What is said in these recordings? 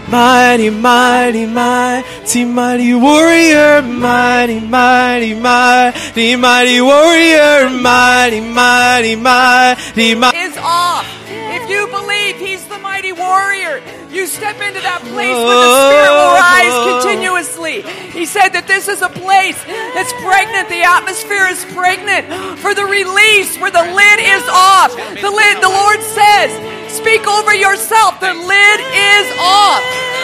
Mighty, mighty, mighty, mighty warrior. Mighty, mighty, mighty, mighty warrior. Mighty, mighty, mighty, mighty. Is off. If you believe He's the mighty warrior, you step into that place where the Spirit will rise continuously. He said that this is a place that's pregnant. The atmosphere is pregnant for the release where the lid is off. The Lord says, speak over yourself. The lid is off.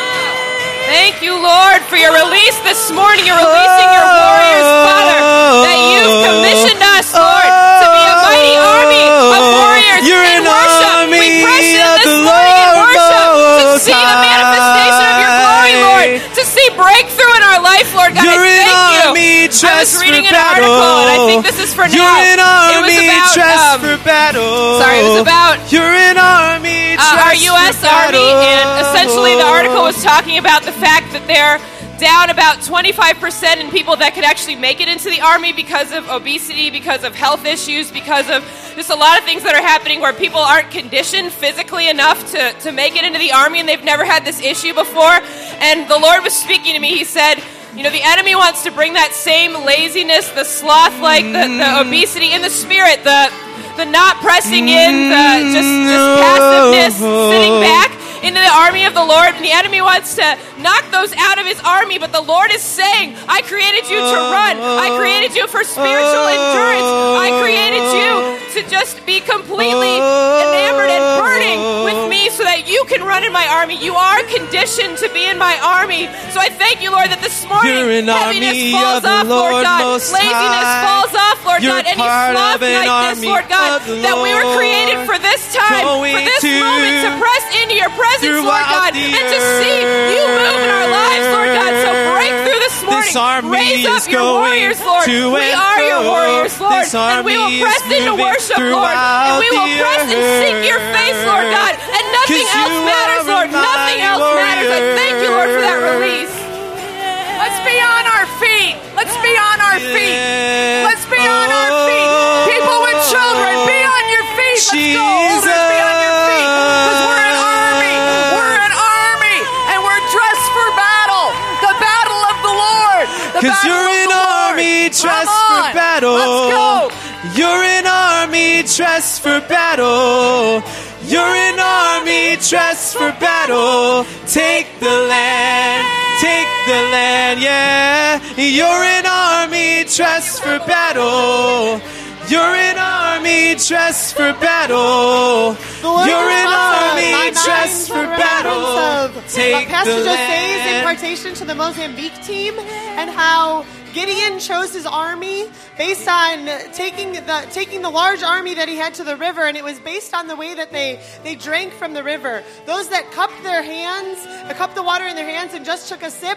Thank you, Lord, for your release this morning. You're releasing your warriors, Father, that you've commissioned us, Lord, to be a mighty army of warriors in worship. We press in this morning in worship to see the manifestation of your glory, Lord, to see breakthrough in our life, Lord God. I thank you. I was reading an article, and I think this is for now. You're an army dressed for battle. Sorry, it was about you're an army our U.S. Army, and essentially the article was talking about the fact that they're down about 25% in people that could actually make it into the Army because of obesity, because of health issues, because of just a lot of things that are happening where people aren't conditioned physically enough to make it into the Army, and they've never had this issue before. And the Lord was speaking to me. He said, you know, the enemy wants to bring that same laziness, the sloth, like the obesity in the spirit, the not pressing in, the just passiveness, sitting back into the army of the Lord. And the enemy wants to knock those out of his army, but the Lord is saying, I created you to run. I created you for spiritual endurance. I created you to just be completely enamored and burning with me so that you can run in my army. You are conditioned to be in my army. So I thank you, Lord, that this morning heaviness falls off, Lord God. Laziness falls off, Lord God. Any sloth like this, Lord God, that we were created for this time, for this moment, to press into your presence, Lord God, and to see you move in our lives, Lord God. So break through this morning. Raise up your warriors, Lord. We are your warriors, Lord. And we will press into worship, Lord. And we will press and seek your face, Lord God. And nothing else matters, Lord. Nothing else matters. I thank you, Lord, for that release. Let's be on our feet. Let's be on our feet. Let's be on our feet. People with children, be on your feet. Let's go. Olders, be on your feet. Because we're an army. We're an army. And we're dressed for battle. The battle of the Lord. Because you're an army dressed for battle. Let's go. You're an army dressed for battle. You're an army dressed for battle. Take the land. Take the land, yeah. You're an army dressed for battle. You're an army dressed for battle. You're an army dressed for battle. Take Pastor the José's land. impartation to the Mozambique team, and how Gideon chose his army based on taking the large army that he had to the river, and it was based on the way that they drank from the river. Those that cupped the water in their hands and just took a sip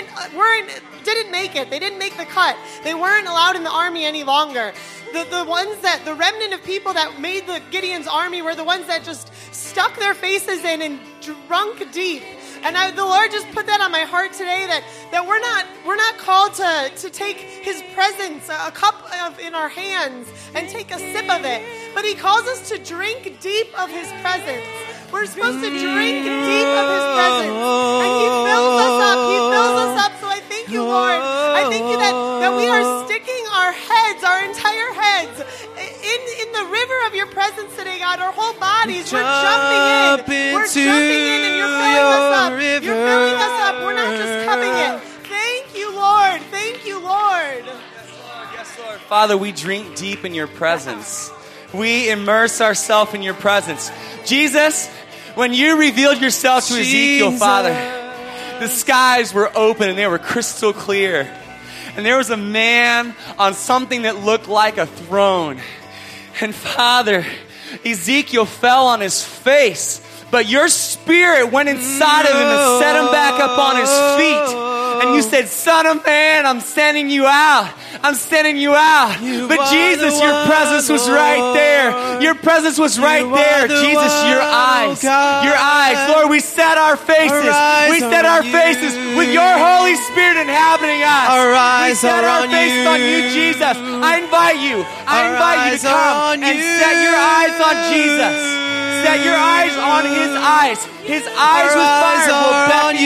didn't make it. They didn't make the cut. They weren't allowed in the army any longer. The remnant of people that made the Gideon's army were the ones that just stuck their faces in and drunk deep. And the Lord just put that on my heart today, that we're not called to take His presence, a cup in our hands, and take a sip of it. But He calls us to drink deep of His presence. We're supposed to drink deep of His presence. And He fills us up. He fills us up. So I thank you, Lord. I thank you that we are sticking our heads, our entire heads, in the river of your presence today, God. Our whole bodies, we're jumping in. We're jumping in, and you're filling us up. You're filling us up. We're not just cupping it. Thank you, Lord. Thank you, Lord. Yes, Lord. Father, we drink deep in your presence. We immerse ourselves in your presence. Jesus, when you revealed yourself to Ezekiel, Father, the skies were open and they were crystal clear. And there was a man on something that looked like a throne. And Father, Ezekiel fell on his face, but your spirit went inside of him and set him back up on his feet. And you said, Son of man, I'm sending you out. I'm sending you out. But Jesus, your presence was right there. Your presence was right there. Jesus, your eyes. Your eyes. Lord, we set our faces. We set our faces with your Holy Spirit inhabiting us. We set our faces on you, Jesus. I invite you to come and set your eyes on Jesus. Set your eyes on His eyes. His eyes with fire will beckon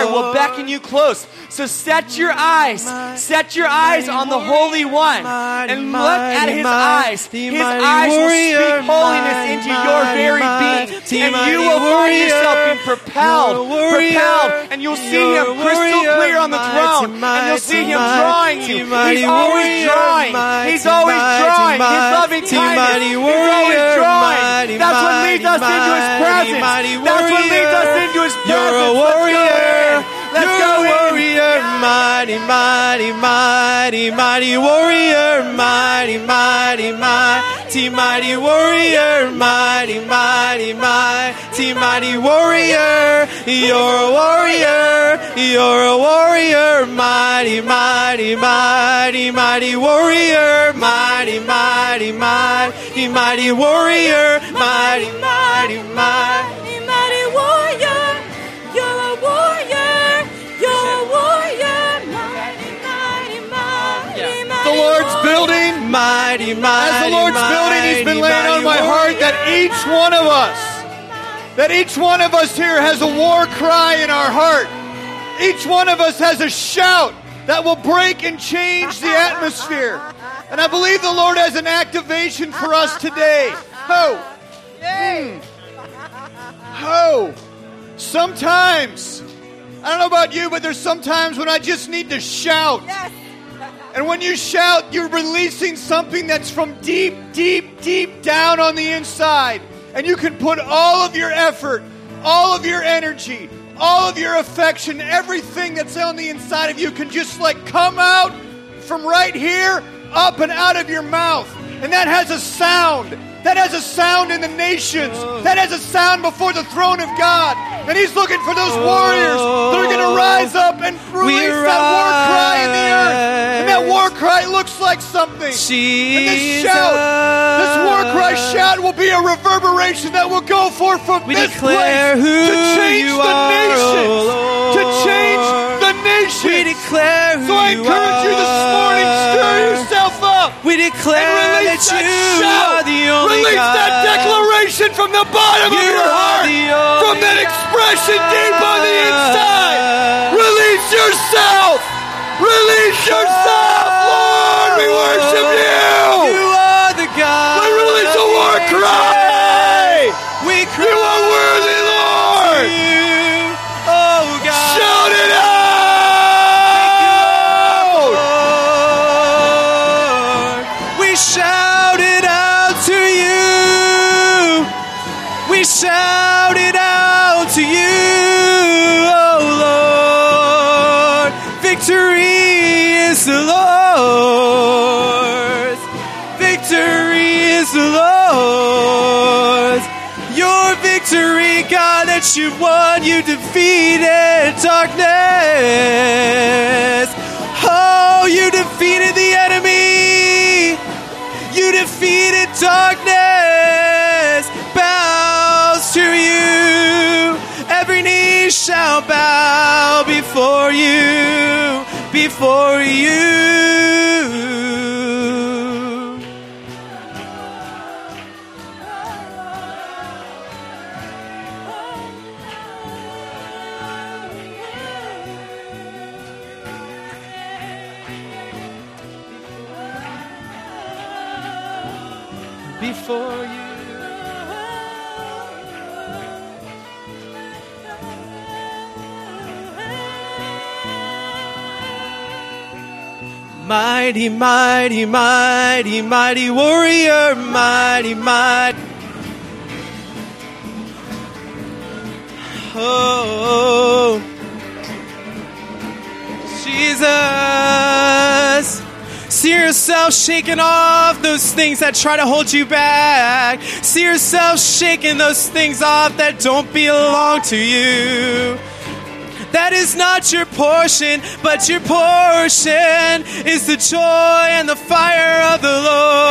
Father will beckon you close. So set your eyes on the Holy One, and look at His eyes. His eyes will speak holiness into your very being, and you will find yourself being propelled, and you'll see Him crystal clear on the throne, and you'll see Him drawing you. He's always drawing. He's always drawing. His loving kindness. He's always drawing. That's what leads us into His presence. That's what leads us into His presence. You're a warrior. Let's go in. Warrior, mighty, mighty, mighty, mighty warrior, mighty, mighty, mighty, mighty warrior, mighty, mighty, mighty, mighty warrior. You're a warrior, you're a warrior, mighty, mighty, mighty, mighty warrior, mighty, mighty, mighty, mighty warrior, mighty, mighty, mighty, mighty warrior. You're a warrior, you're a warrior, mighty, mighty, mighty, mighty. The Lord's building, mighty, mighty. As the Lord's building, He's been laying on my heart that each one of us here has a war cry in our heart. Each one of us has a shout that will break and change the atmosphere. And I believe the Lord has an activation for us today. Ho! Ho! Sometimes, I don't know about you, but there's sometimes when I just need to shout. Yes. And when you shout, you're releasing something that's from deep, deep, deep down on the inside. And you can put all of your effort, all of your energy, all of your affection, everything that's on the inside of you can just like come out from right here, up and out of your mouth. And that has a sound. That has a sound in the nations. That has a sound before the throne of God. And He's looking for those warriors that are going to rise up and release that war cry in the earth. And that war cry looks like something. And this shout, this war cry shout will be a reverberation that will go forth from this place to change the nations. To change the nations. We declare who so I encourage you this morning, stir yourself up. We declare that you are the only Release God. that declaration from the bottom of your heart, from that expression deep on the inside. Release yourself. Release yourself, Lord. We worship you. You are the God. We release a war cry. You are worthy, Lord. You, oh God. Shout it out. We shout it out to you. We shout it out to you, oh Lord. Victory is the Lord's. Victory is the Lord's. Your victory, God, that you've won. You defeated darkness. Oh, you defeated the enemy. You defeated darkness. Bows to you. Every knee shall bow before you. Before you. Before you. Mighty, mighty, mighty, mighty warrior, mighty, mighty. Oh, Jesus. See yourself shaking off those things that try to hold you back. See yourself shaking those things off that don't belong to you. That is not your portion, but your portion is the joy and the fire of the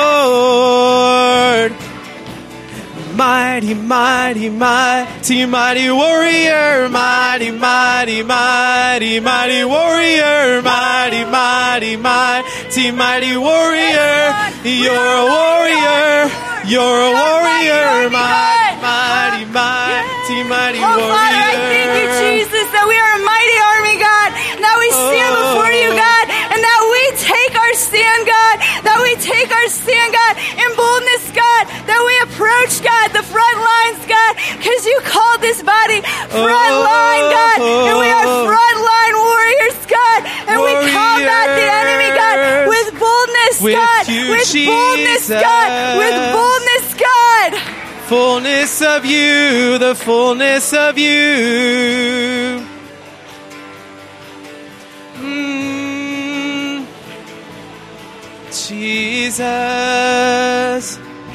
Lord. Mighty, mighty, mighty, mighty warrior, mighty, mighty, mighty, mighty warrior, mighty, mighty, mighty, mighty warrior. You're a warrior, you're a warrior, mighty, mighty, mighty. mighty, mighty Oh, warrior. Father, I thank you, Jesus, that we are a mighty army, God. That we stand before you, God, and that we take our stand, God. That we take our stand, God, in boldness, God. That we approach, God, the front lines, God, because you called this body front line, God. And we are front line warriors, God. And we combat the enemy, God, with boldness, With God. you, With boldness, Jesus. God. With boldness, God. Fullness of you, the fullness of you. Jesus.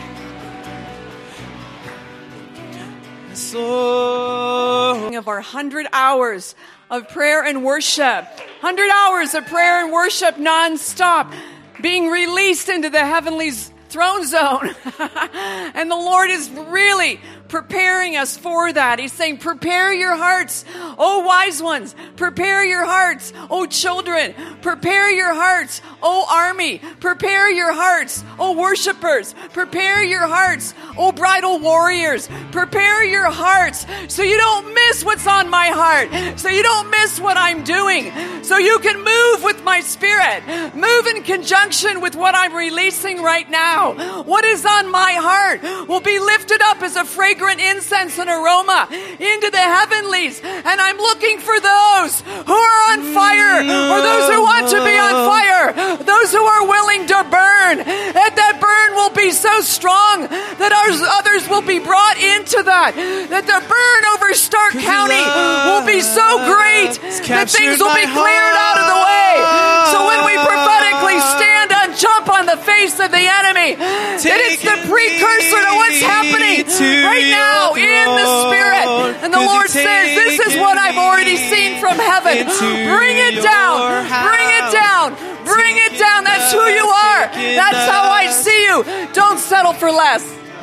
Of our 100 hours of prayer and worship, 100 hours of prayer and worship nonstop, being released into the heavenly throne zone. And the Lord is really preparing us for that. He's saying, prepare your hearts, oh wise ones. Prepare your hearts, oh children. Prepare your hearts, oh army. Prepare your hearts, oh worshipers. Prepare your hearts, oh bridal warriors. Prepare your hearts so you don't miss what's on my heart. So you don't miss what I'm doing. So you can move with my spirit. Move in conjunction with what I'm releasing right now. What is on my heart will be lifted up as a fragrant incense and aroma into the heavenlies. And I'm looking for those who are on fire, or those who want to be on fire, those who are willing to burn. And that burn will be so strong that others will be brought into that the burn over Stark County will be so great that things will be cleared out of the way. So when we prophetically stand and jump on the face of the enemy, that it's the precursor to what's happening right now in the Spirit. And the Lord says, this is what I've already seen from heaven. Bring it down. Bring it down. Bring it down. That's who you are. That's how I see you. Don't settle for less.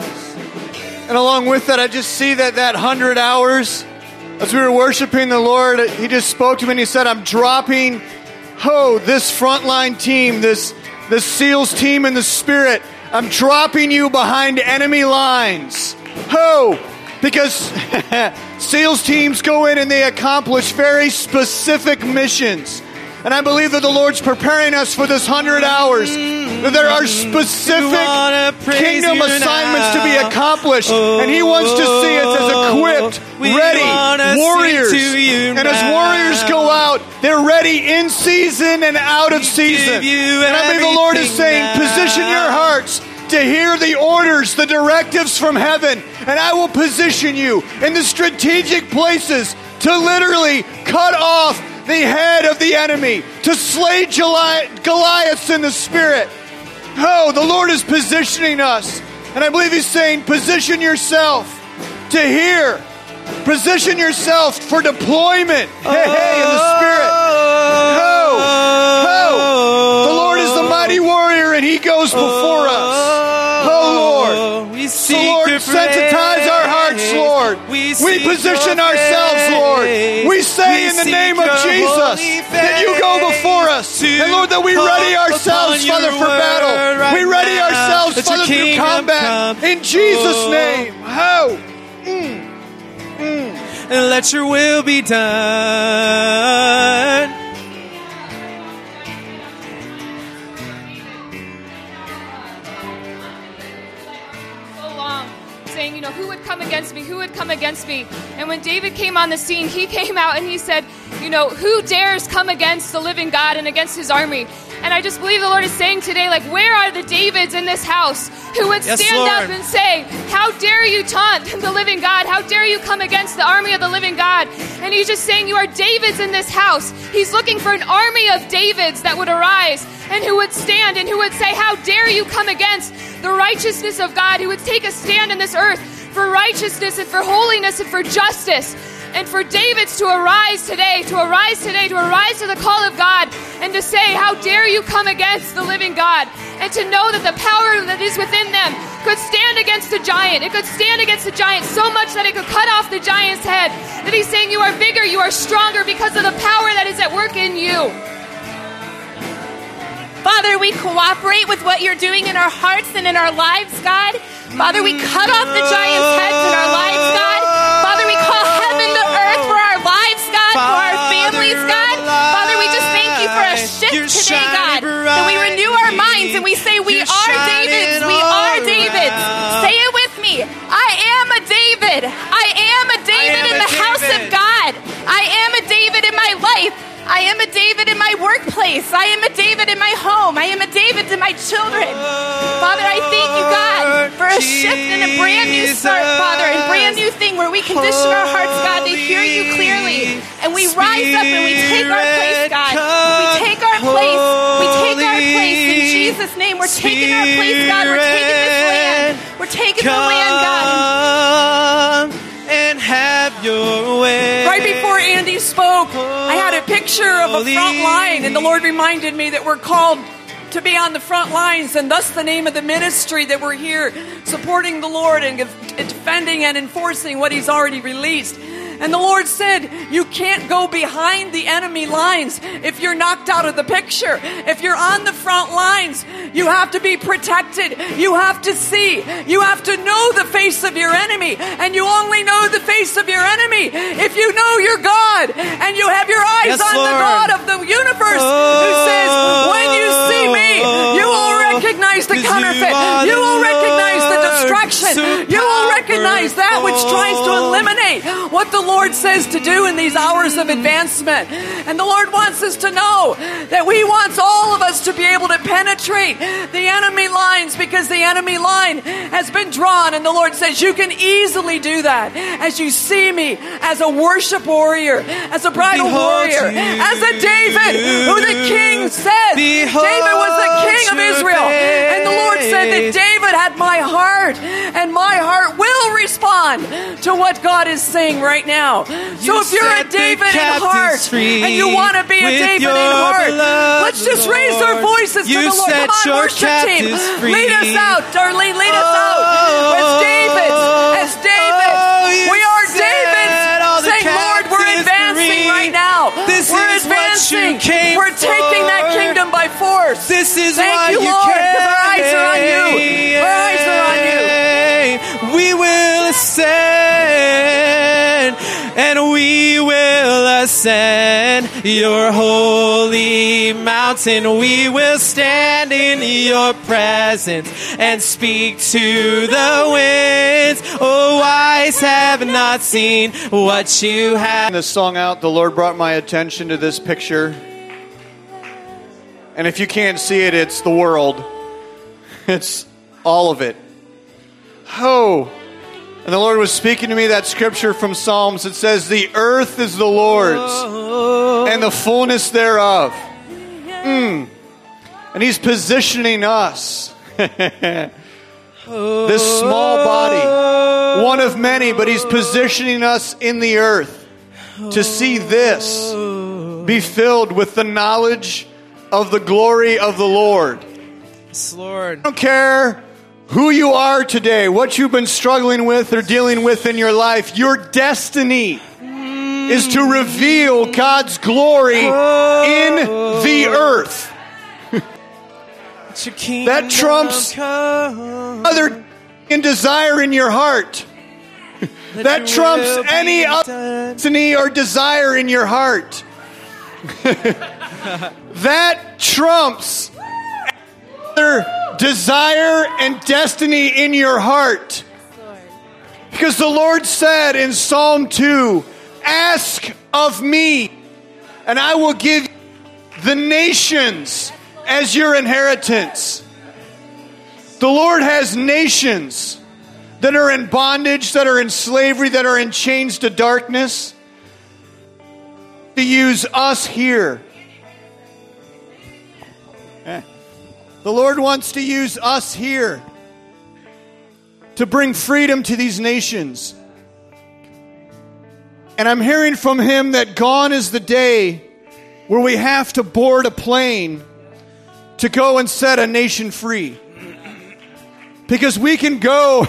And along with that, I just see that 100 hours, as we were worshiping the Lord, He just spoke to me and He said, I'm dropping, this frontline team, this SEALs team in the Spirit. I'm dropping you behind enemy lines. Because SEALs teams go in and they accomplish very specific missions. And I believe that the Lord's preparing us for this 100 hours. That there are specific kingdom assignments to be accomplished. And He wants to see us as equipped, ready warriors. And as warriors go out, they're ready in season and out of season. And I believe the Lord is saying, position your hearts to hear the orders, the directives from heaven. And I will position you in the strategic places to literally cut off the head of the enemy, to slay Goliaths in the Spirit. The Lord is positioning us. And I believe He's saying, position yourself to hear. Position yourself for deployment. In the Spirit. The Lord is the mighty warrior and He goes before us. Lord. So Lord, sensitize our hearts, Lord. We position ourselves, Lord. We say in the name of Jesus that You go before us. And Lord, that we ready ourselves, Father, for battle. We ready ourselves, Father, through combat. In Jesus' name. And let Your will be done. Saying, who would come against me? Who would come against me? And when David came on the scene, he came out and he said, who dares come against the living God and against His army? And I just believe the Lord is saying today, where are the Davids in this house who would stand up and say, how dare you taunt the living God? How dare you come against the army of the living God? And He's just saying, you are Davids in this house. He's looking for an army of Davids that would arise and who would stand and who would say, how dare you come against the righteousness of God, who would take a stand in this earth for righteousness and for holiness and for justice. And for Davids to arise today, to rise to the call of God and to say, how dare you come against the living God? And to know that the power that is within them could stand against the giant. It could stand against the giant so much that it could cut off the giant's head. That He's saying you are bigger, you are stronger because of the power that is at work in you. Father, we cooperate with what You're doing in our hearts and in our lives, God. Father, we cut off the giant's heads in our lives, God. Father, we call today, God, that we renew our minds and we say, we are Davids. We are Davids. Say it with me. I am a David. I am a David in the house of God. I am a David in my life. I am a David in my workplace. I am a David in my home. I am a David to my children. Father, I thank you, God, for a shift and a brand new start, Father, a brand new thing where we condition our hearts, God, to hear you clearly. And we rise up and we take our place, God. We take our place. We take our place. In Jesus' name, we're taking our place, God. We're taking this land. We're taking the land, God. And have your way. Right before Andy spoke, I had a picture of a front line, and the Lord reminded me that we're called to be on the front lines, and thus the name of the ministry, that we're here supporting the Lord and defending and enforcing what He's already released. And the Lord said, you can't go behind the enemy lines if you're knocked out of the picture. If you're on the front lines, you have to be protected. You have to see. You have to know the face of your enemy. And you only know the face of your enemy if you know your God. And you have your eyes on the God of the universe who says, when you see me, you will recognize the counterfeit. You will recognize the distraction. You will recognize that which tries to eliminate what the Lord says to do in these hours of advancement. And the Lord wants us to know that He wants all of us to be able to penetrate the enemy lines, because the enemy line has been drawn, and the Lord says you can easily do that as you see me as a worship warrior, as a bridal warrior, as a David who the king said David was the king of Israel. And the Lord said that David had my heart, and my heart will respond to what God is saying right now. So if you're a David in heart and you want to be a David in heart, let's just raise our voices to the Lord. Come on, worship team, lead us out, Darlene, lead us out. As Davids, we are Davids saying, Lord, we're advancing right now. We're advancing. We're taking that kingdom by force. This is Thank you, Lord, because our eyes are on you. Our eyes are on you. We will ascend, and we will ascend your holy mountain. We will stand in your presence and speak to the winds. Oh, eyes have not seen what you have. This song out, the Lord brought my attention to this picture. And if you can't see it, it's the world. It's all of it. Oh. And the Lord was speaking to me that scripture from Psalms. It says, the earth is the Lord's and the fullness thereof. And He's positioning us. This small body, one of many, but He's positioning us in the earth to see this be filled with the knowledge of the glory of the Lord. Yes, Lord. I don't care who you are today, what you've been struggling with or dealing with in your life, your destiny is to reveal God's glory in the earth. That trumps other desire in your heart. That trumps any other destiny or desire in your heart. That trumps other desire and destiny in your heart. Because the Lord said in Psalm 2, ask of me, and I will give the nations as your inheritance. The Lord has nations that are in bondage, that are in slavery, that are in chains to darkness, to use us here. The Lord wants to use us here to bring freedom to these nations. And I'm hearing from Him that gone is the day where we have to board a plane to go and set a nation free. Because we can go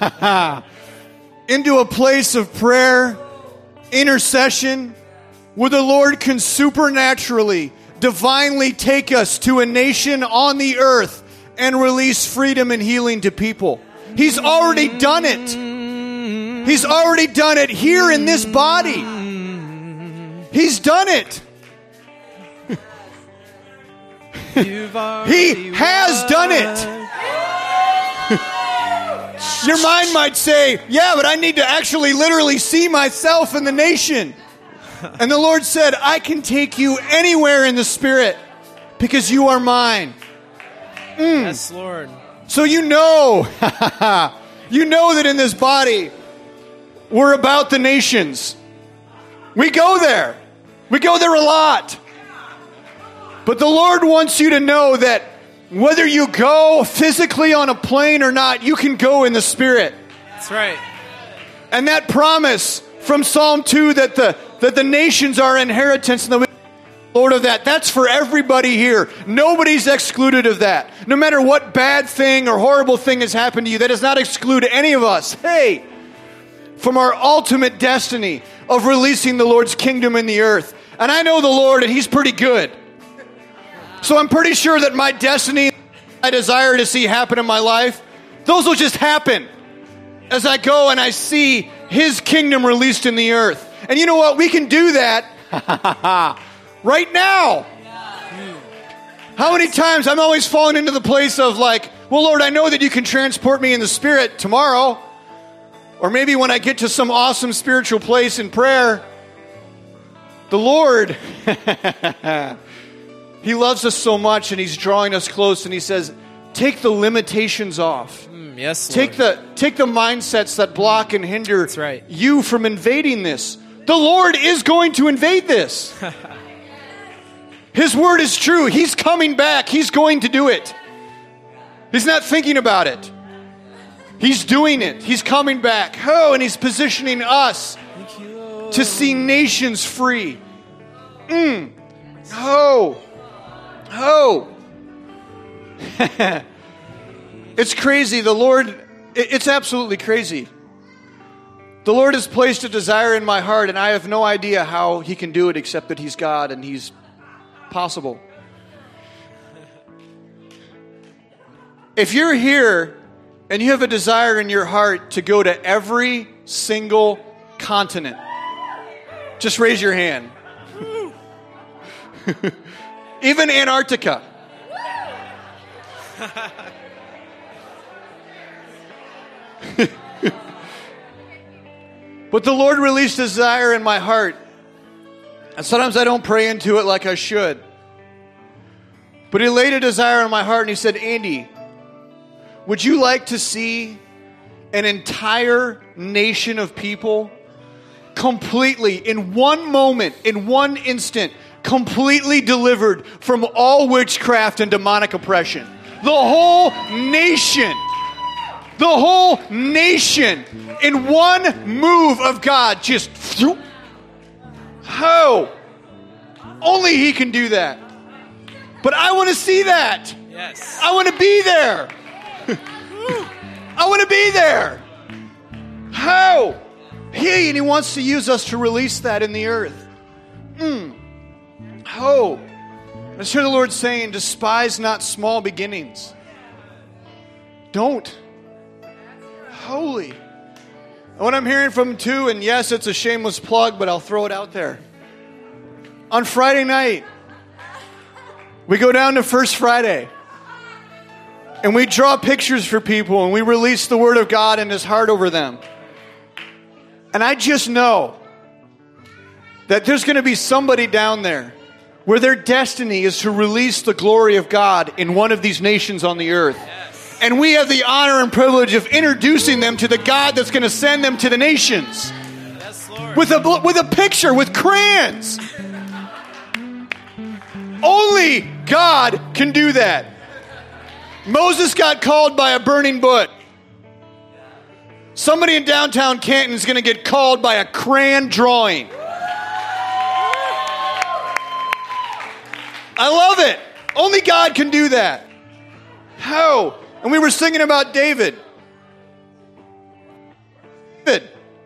into a place of prayer, intercession, where the Lord can supernaturally, divinely take us to a nation on the earth and release freedom and healing to people. He's already done it. He's already done it here in this body. He's done it. He has done it. Your mind might say, yeah, but I need to actually literally see myself in the nation. And the Lord said, I can take you anywhere in the Spirit because you are mine. Yes, Lord. So you know that in this body, we're about the nations. We go there. We go there a lot. But the Lord wants you to know that whether you go physically on a plane or not, you can go in the Spirit. That's right. And that promise from Psalm 2 that the nations are inheritance and the Lord of that's for everybody here. Nobody's excluded of that. No matter what bad thing or horrible thing has happened to you, that does not exclude any of us. Hey, from our ultimate destiny of releasing the Lord's kingdom in the earth. And I know the Lord, and He's pretty good. So I'm pretty sure that my destiny, I desire to see happen in my life, those will just happen as I go and I see His kingdom released in the earth. And you know what? We can do that right now. How many times I'm always falling into the place of like, well, Lord, I know that you can transport me in the Spirit tomorrow. Or maybe when I get to some awesome spiritual place in prayer. The Lord, He loves us so much and He's drawing us close and He says, take the limitations off. Yes, Lord. Take the mindsets that block and hinder That's right. you from invading this. The Lord is going to invade this. His word is true. He's coming back. He's going to do it. He's not thinking about it. He's doing it. He's coming back. Oh, and He's positioning us to see nations free. Oh. It's crazy. The Lord, it's absolutely crazy. The Lord has placed a desire in my heart, and I have no idea how He can do it except that He's God and He's possible. If you're here and you have a desire in your heart to go to every single continent, just raise your hand. Even Antarctica. But the Lord released desire in my heart. And sometimes I don't pray into it like I should. But He laid a desire in my heart and He said, Andy, would you like to see an entire nation of people completely, in one moment, in one instant, completely delivered from all witchcraft and demonic oppression? The whole nation in one move of God, just only He can do that. But I want to see that. Yes. I want to be there. I want to be there. How? And He wants to use us to release that in the earth. I hear the Lord saying, despise not small beginnings. Don't. Holy. And what I'm hearing from too, and yes, it's a shameless plug, but I'll throw it out there. On Friday night, we go down to First Friday. And we draw pictures for people, and we release the Word of God in His heart over them. And I just know that there's going to be somebody down there where their destiny is to release the glory of God in one of these nations on the earth. Yes. And we have the honor and privilege of introducing them to the God that's going to send them to the nations. Yes, Lord. With a picture, with crayons. Only God can do that. Moses got called by a burning bush. Somebody in downtown Canton is going to get called by a crayon drawing. I love it. Only God can do that. How? And we were singing about David. He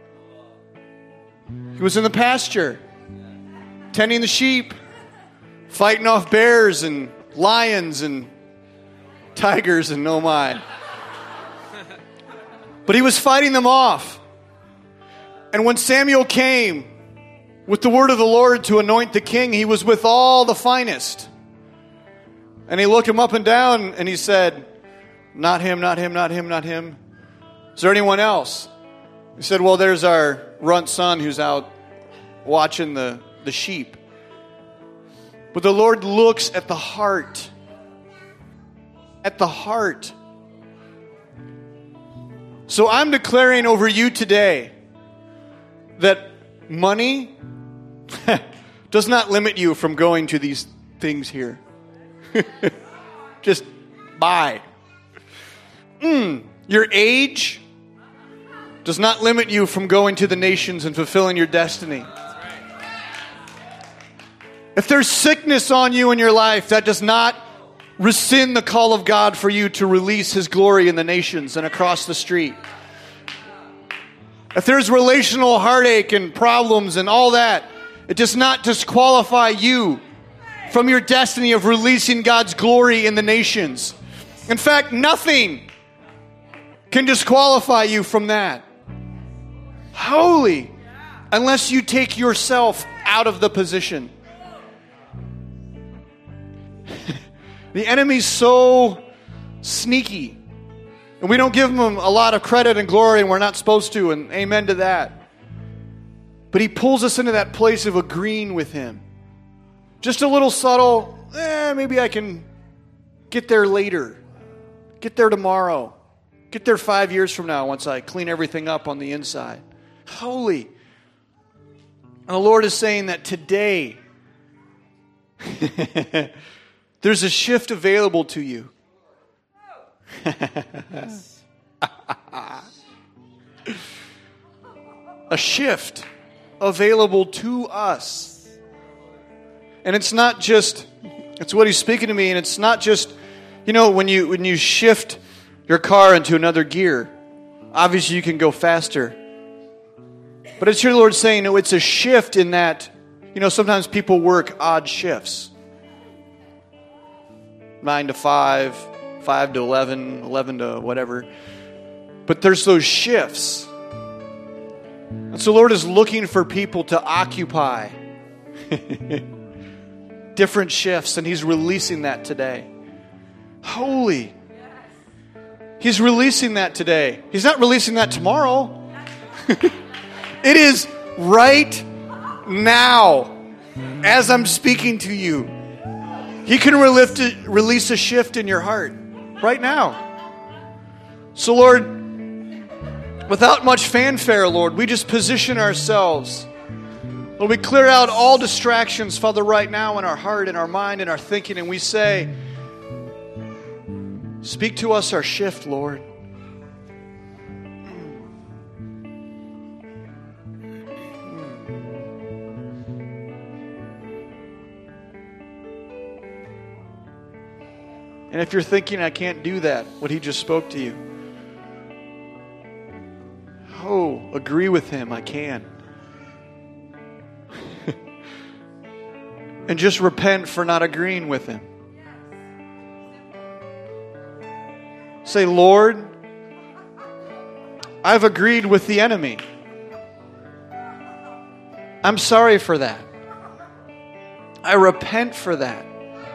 was in the pasture, tending the sheep, fighting off bears and lions and tigers and no my. But he was fighting them off. And when Samuel came with the word of the Lord to anoint the king, he was with all the finest. And he looked him up and down and he said, not him, not him, not him, not him. Is there anyone else? He said, well, there's our runt son who's out watching the sheep. But the Lord looks at the heart. At the heart. So I'm declaring over you today that money does not limit you from going to these things here. Just buy. Your age does not limit you from going to the nations and fulfilling your destiny. If there's sickness on you in your life, that does not rescind the call of God for you to release His glory in the nations and across the street. If there's relational heartache and problems and all that, it does not disqualify you from your destiny of releasing God's glory in the nations. In fact, nothing can disqualify you from that. Holy, unless you take yourself out of the position. The enemy's so sneaky. And we don't give him a lot of credit and glory, and we're not supposed to, and amen to that. But he pulls us into that place of agreeing with him. Just a little subtle, maybe I can get there later. Get there tomorrow. Get there 5 years from now once I clean everything up on the inside. Holy. And the Lord is saying that today, there's a shift available to you. A shift available to us. And it's not just, it's what He's speaking to me, and it's not just, when you shift your car into another gear, obviously you can go faster. But it's your Lord saying, no, it's a shift in that, sometimes people work odd shifts. 9 to 5, 5 to 11, 11 to whatever. But there's those shifts. And so the Lord is looking for people to occupy different shifts, and He's releasing that today. Holy. He's releasing that today. He's not releasing that tomorrow. It is right now, as I'm speaking to you. He can release a shift in your heart right now. So, Lord, without much fanfare, Lord, we just position ourselves. Lord, we clear out all distractions, Father, right now in our heart, in our mind, in our thinking, and we say, speak to us our shift, Lord. And if you're thinking, I can't do that, what He just spoke to you, agree with Him, I can. And just repent for not agreeing with Him. Say, Lord, I've agreed with the enemy. I'm sorry for that. I repent for that.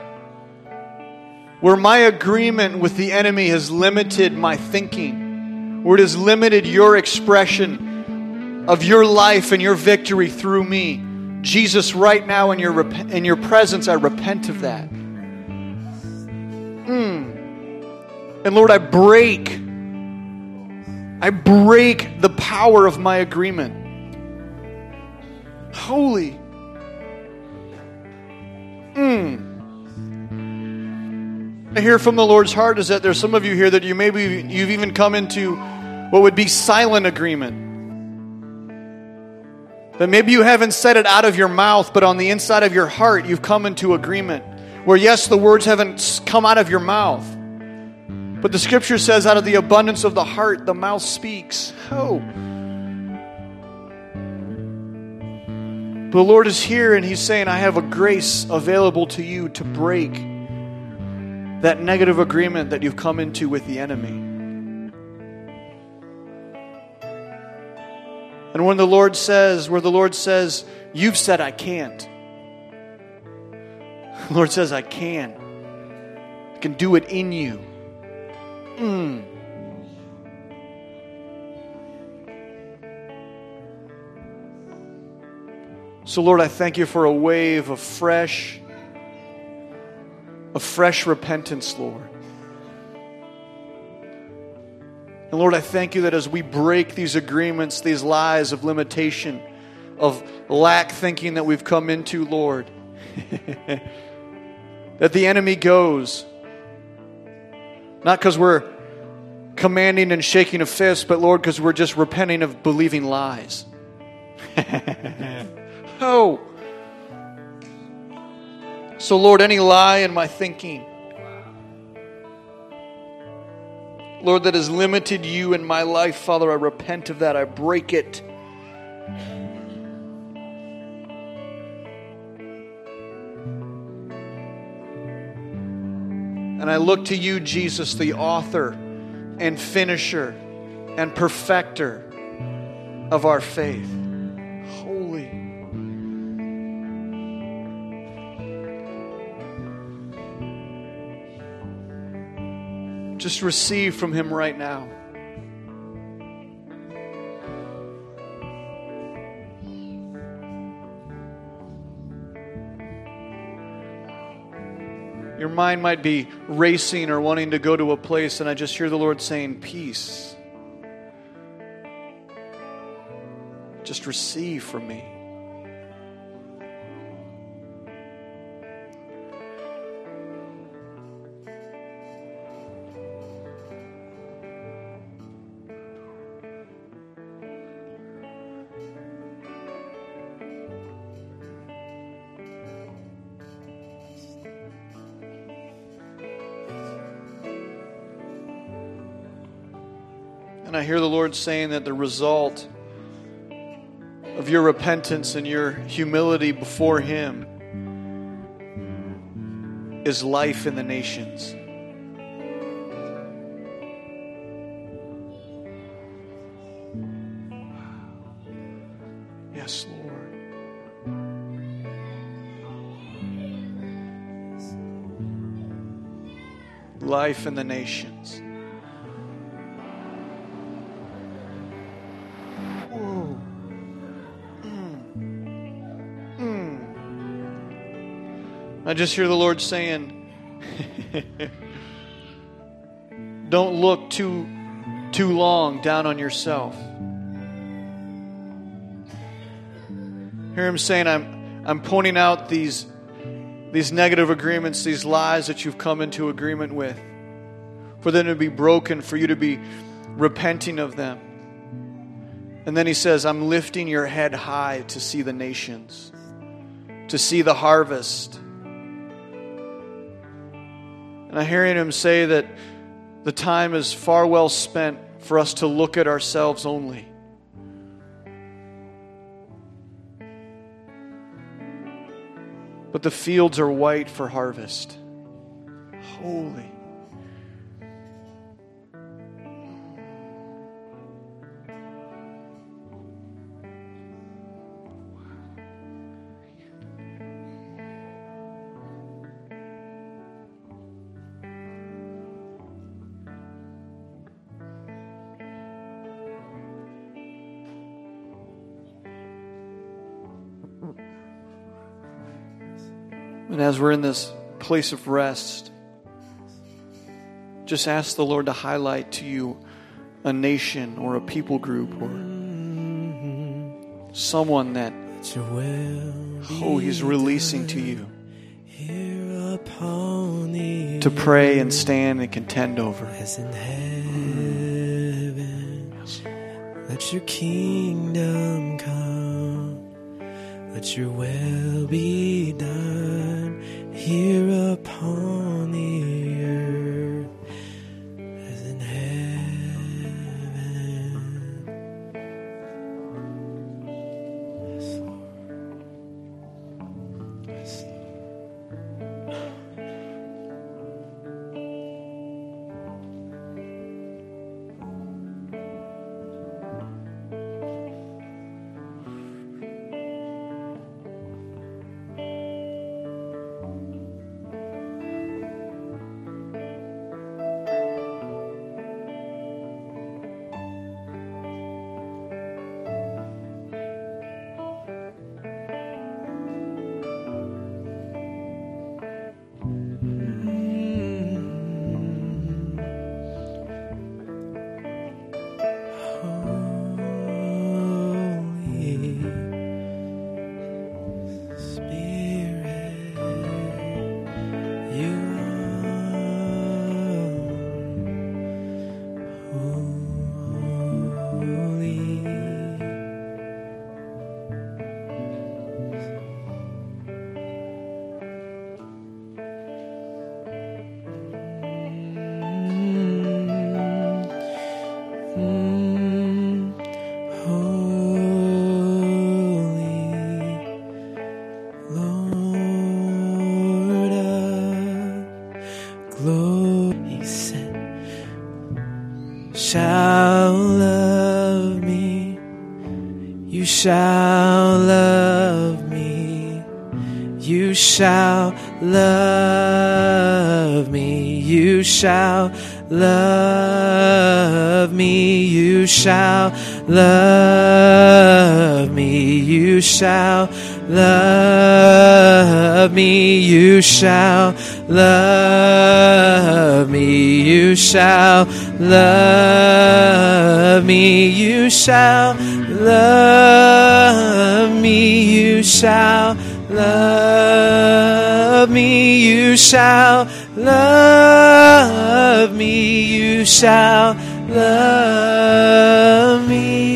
Where my agreement with the enemy has limited my thinking, where it has limited your expression of your life and your victory through me, Jesus, right now in your presence, I repent of that. And Lord, I break the power of my agreement. Holy. I hear from the Lord's heart is that there's some of you here that you've even come into what would be silent agreement. That maybe you haven't said it out of your mouth, but on the inside of your heart, you've come into agreement. Where yes, the words haven't come out of your mouth, but the scripture says out of the abundance of the heart, the mouth speaks. But the Lord is here and He's saying, I have a grace available to you to break that negative agreement that you've come into with the enemy. And where the Lord says, you've said I can't. The Lord says, I can. He can do it in you. So Lord, I thank you for a wave of fresh repentance, Lord. And Lord, I thank you that as we break these agreements, these lies of limitation, of lack thinking that we've come into, Lord, that the enemy goes, not because we're commanding and shaking a fist, but Lord, because we're just repenting of believing lies. Oh. So Lord, any lie in my thinking, Lord, that has limited you in my life, Father, I repent of that. I break it. And I look to you, Jesus, the author and finisher and perfecter of our faith. Holy. Just receive from Him right now. Your mind might be racing or wanting to go to a place, and I just hear the Lord saying, peace. Just receive from me. And I hear the Lord saying that the result of your repentance and your humility before Him is life in the nations. Yes, Lord. Life in the nations. I just hear the Lord saying, don't look too long down on yourself. Hear Him saying, I'm pointing out these negative agreements, these lies that you've come into agreement with, for them to be broken, for you to be repenting of them. And then He says, I'm lifting your head high to see the nations, to see the harvest. And I hear Him say that the time is far well spent for us to look at ourselves only. But the fields are white for harvest. Holy. And as we're in this place of rest, just ask the Lord to highlight to you a nation or a people group or someone that, He's releasing to you to pray and stand and contend over. As in heaven, let your kingdom come. Let your will be done here upon the earth as in heaven. Yes, Lord. Yes, shall love me. You shall love me. You shall love me. You shall love me. You shall love me. You shall love me. You shall love me. You shall love me. You shall love me. You shall love me. You shall love me.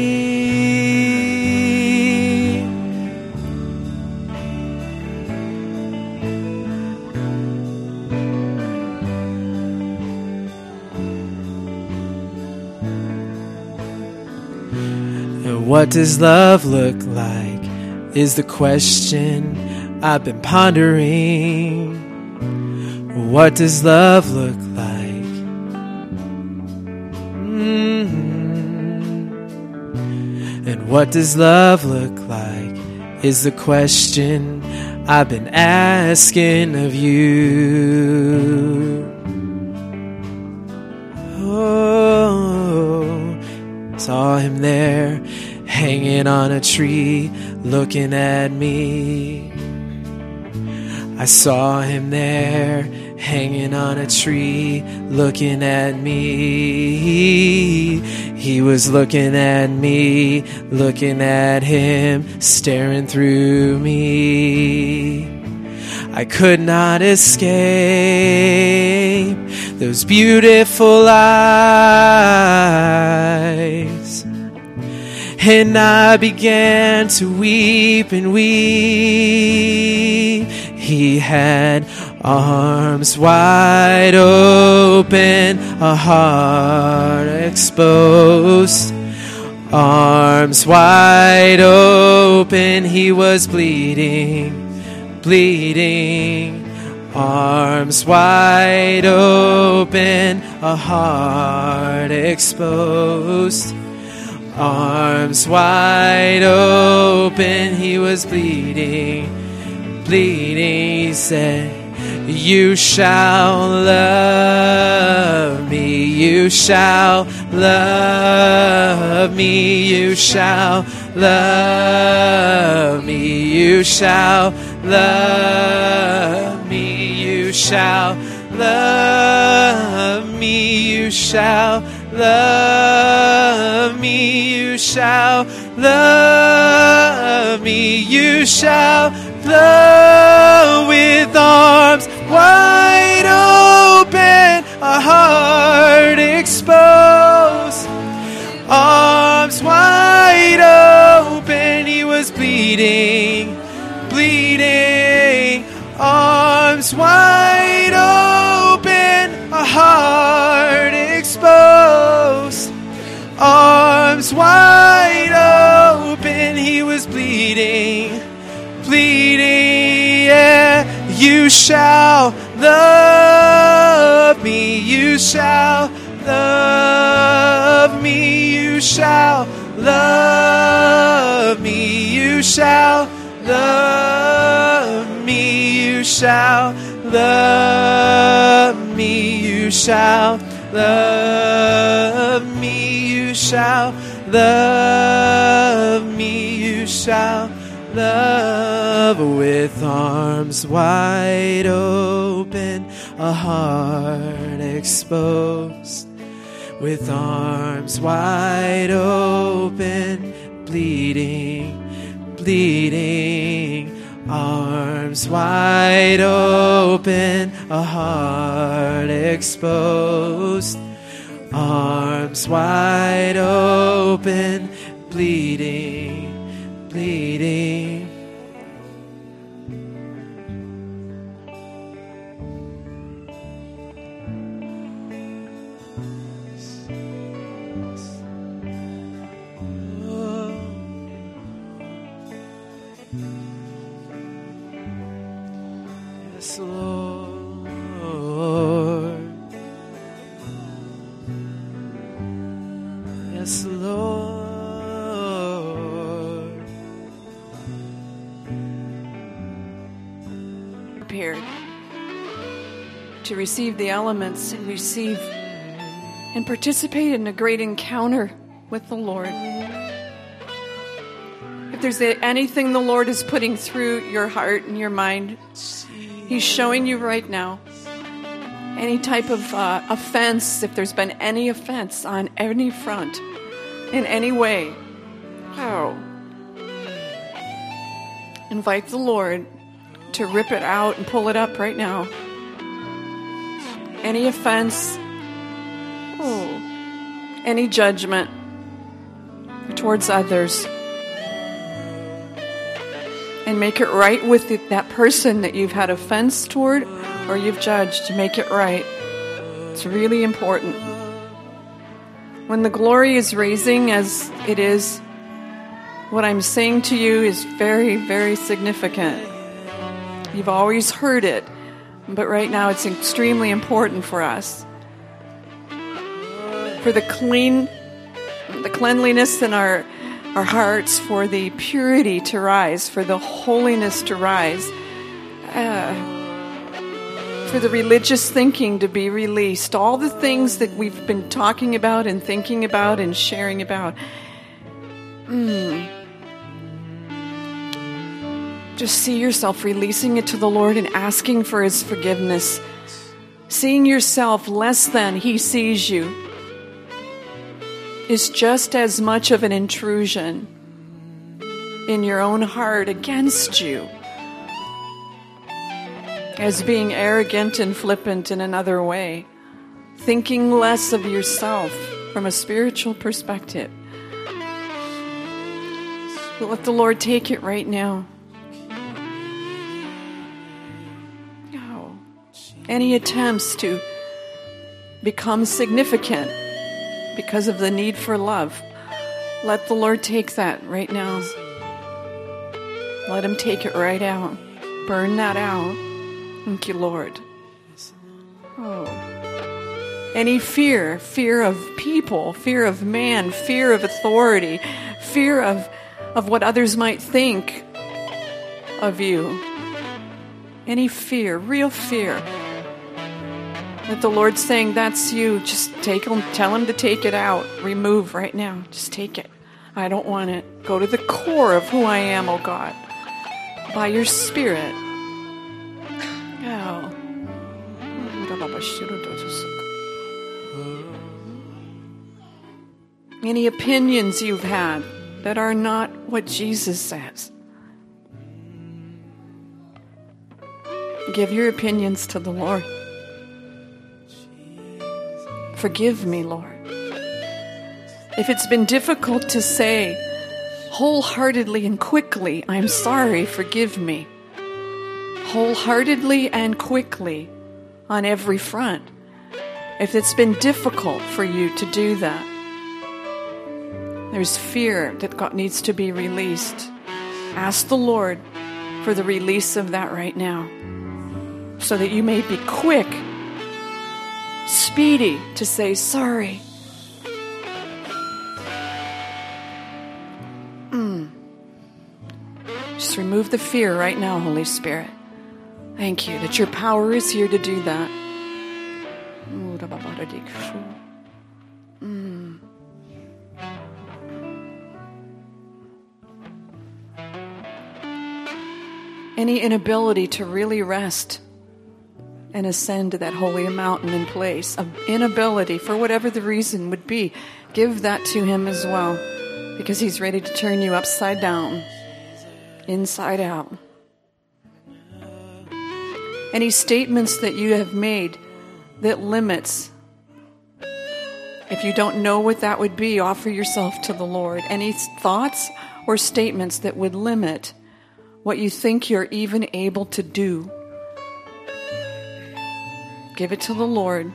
And what does love look like is the question I've been pondering. What does love look like? And what does love look like is the question I've been asking of you. Oh, saw him there hanging on a tree looking at me. I saw him there hanging on a tree looking at me. He was looking at me, looking at him, staring through me. I could not escape those beautiful eyes. And I began to weep and weep. He had arms wide open, a heart exposed. Arms wide open, he was bleeding, bleeding. Arms wide open, a heart exposed. Arms wide open, he was bleeding, bleeding. He said, you shall love me. You shall love me. You shall love me. You shall love me. You shall love me. You shall love me. You shall love me. You shall love with arms wide open, a heart exposed. Arms wide open, he was bleeding, bleeding. Arms wide open, a heart exposed. Arms wide open, he was bleeding, bleeding, yeah. You shall love me. You shall love me. You shall love me. You shall love me. You shall love me. You shall love me. You shall love me. You shall love with arms wide open, a heart exposed. With arms wide open, bleeding, bleeding. Arms wide open, a heart exposed. Arms wide open, bleeding, bleeding. Yes, Lord. Yes, Lord. prepared to receive the elements and receive and participate in a great encounter with the Lord. If there's anything the Lord is putting through your heart and your mind, He's showing you right now. Any type of offense, if there's been any offense on any front, in any way, invite the Lord to rip it out and pull it up right now. Any offense, any judgment towards others, and make it right with that person that you've had offense toward or you've judged. Make it right. It's really important. When the glory is raising as it is, what I'm saying to you is very, very significant. You've always heard it, but right now it's extremely important for us. For the cleanliness in our hearts, for the purity to rise, for the holiness to rise, for the religious thinking to be released, all the things that we've been talking about and thinking about and sharing about. Just see yourself releasing it to the Lord and asking for His forgiveness. Seeing yourself less than He sees you is just as much of an intrusion in your own heart against you as being arrogant and flippant in another way, thinking less of yourself from a spiritual perspective. But let the Lord take it right now. No. Any attempts to become significant because of the need for love, let the Lord take that right now. Let Him take it right out. Burn that out. Thank you, Lord. Any fear of people, fear of man, fear of authority, fear of what others might think of you. Any fear, real fear. That the Lord's saying, that's you. Just tell Him to take it out. Remove right now. Just take it. I don't want it. Go to the core of who I am, oh God. By your Spirit. Oh. Any opinions you've had that are not what Jesus says. Give your opinions to the Lord. Forgive me, Lord. If it's been difficult to say wholeheartedly and quickly, I'm sorry, forgive me. Wholeheartedly and quickly on every front. If it's been difficult for you to do that, there's fear that needs to be released. Ask the Lord for the release of that right now, so that you may be quick, speedy to say sorry. Just remove the fear right now, Holy Spirit. Thank you that your power is here to do that. Any inability to really rest and ascend to that holy mountain in place, of inability for whatever the reason would be, give that to Him as well, because He's ready to turn you upside down, inside out. Any statements that you have made that limits, if you don't know what that would be, offer yourself to the Lord. Any thoughts or statements that would limit what you think you're even able to do, give it to the Lord.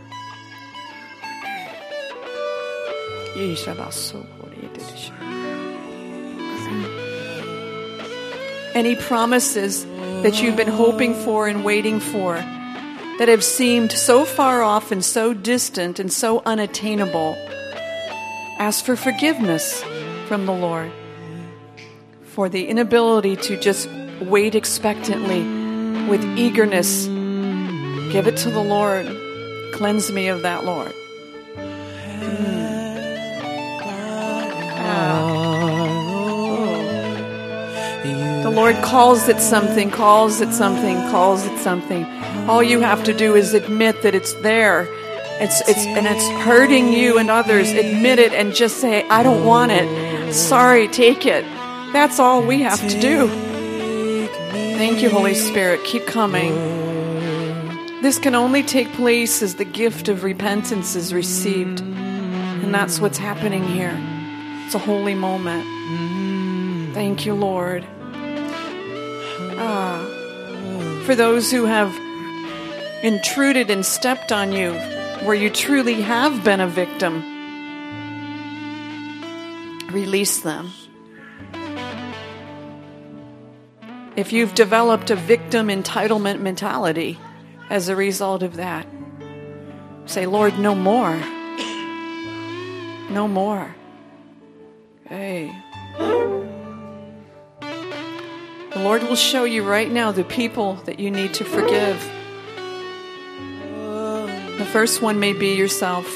Any promises that you've been hoping for and waiting for that have seemed so far off and so distant and so unattainable, ask for forgiveness from the Lord for the inability to just wait expectantly with eagerness. Give it to the Lord. Cleanse me of that, Lord. The Lord calls it something, calls it something, calls it something. All you have to do is admit that it's there. It's hurting you and others. Admit it and just say, I don't want it. Sorry, take it. That's all we have to do. Thank you, Holy Spirit. Keep coming. This can only take place as the gift of repentance is received. And that's what's happening here. It's a holy moment. Thank you, Lord. For those who have intruded and stepped on you, where you truly have been a victim, release them. If you've developed a victim entitlement mentality as a result of that, say, Lord, no more. No more. Hey. The Lord will show you right now the people that you need to forgive. The first one may be yourself.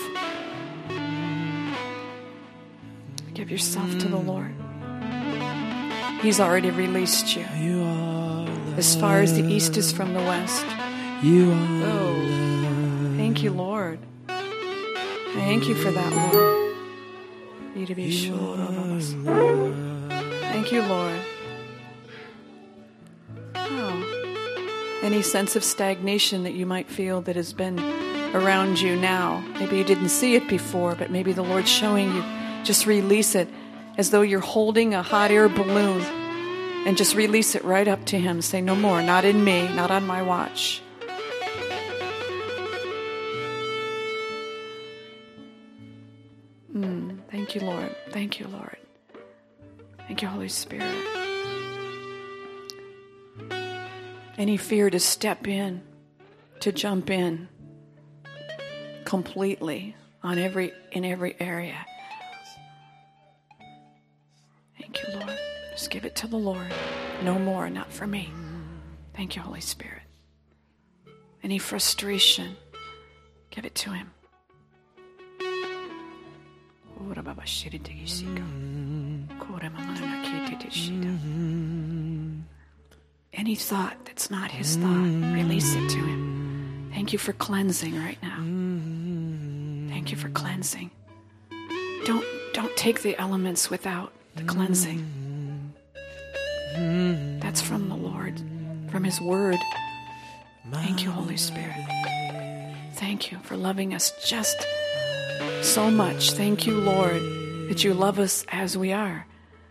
Give yourself to the Lord. He's already released you. As far as the east is from the west. Oh, thank you, Lord. Thank you for that, Lord. Thank you, Lord. Oh. Any sense of stagnation that you might feel that has been around you now. Maybe you didn't see it before, but maybe the Lord's showing you. Just release it as though you're holding a hot air balloon, and just release it right up to Him. Say, no more, not in me, not on my watch. Thank you, Lord. Thank you, Lord. Thank you, Holy Spirit. Any fear to step in, to jump in completely in every area. Thank you, Lord. Just give it to the Lord. No more, not for me. Thank you, Holy Spirit. Any frustration, give it to Him. Any thought that's not His thought, release it to Him. Thank you for cleansing right now. Thank you for cleansing. Don't take the elements without the cleansing. That's from the Lord, from His Word. Thank you, Holy Spirit. Thank you for loving us just so much. Thank you, Lord, that you love us as we are,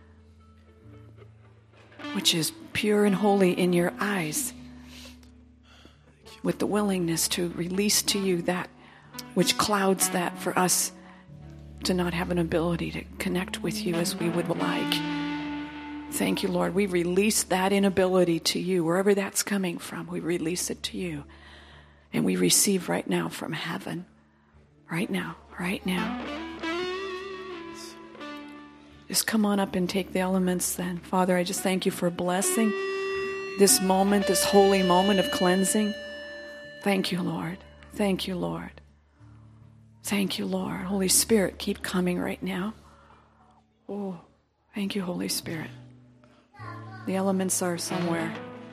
which is pure and holy in your eyes, with the willingness to release to you that which clouds that for us to not have an ability to connect with you as we would like. Thank you, Lord. We release that inability to you, wherever that's coming from. We release it to you. And we receive right now from heaven. Right now. Right now. Just come on up and take the elements then. Father, I just thank you for blessing this moment, this holy moment of cleansing. Thank you, Lord. Thank you, Lord. Thank you, Lord. Holy Spirit, keep coming right now. Oh, thank you, Holy Spirit. The elements are somewhere.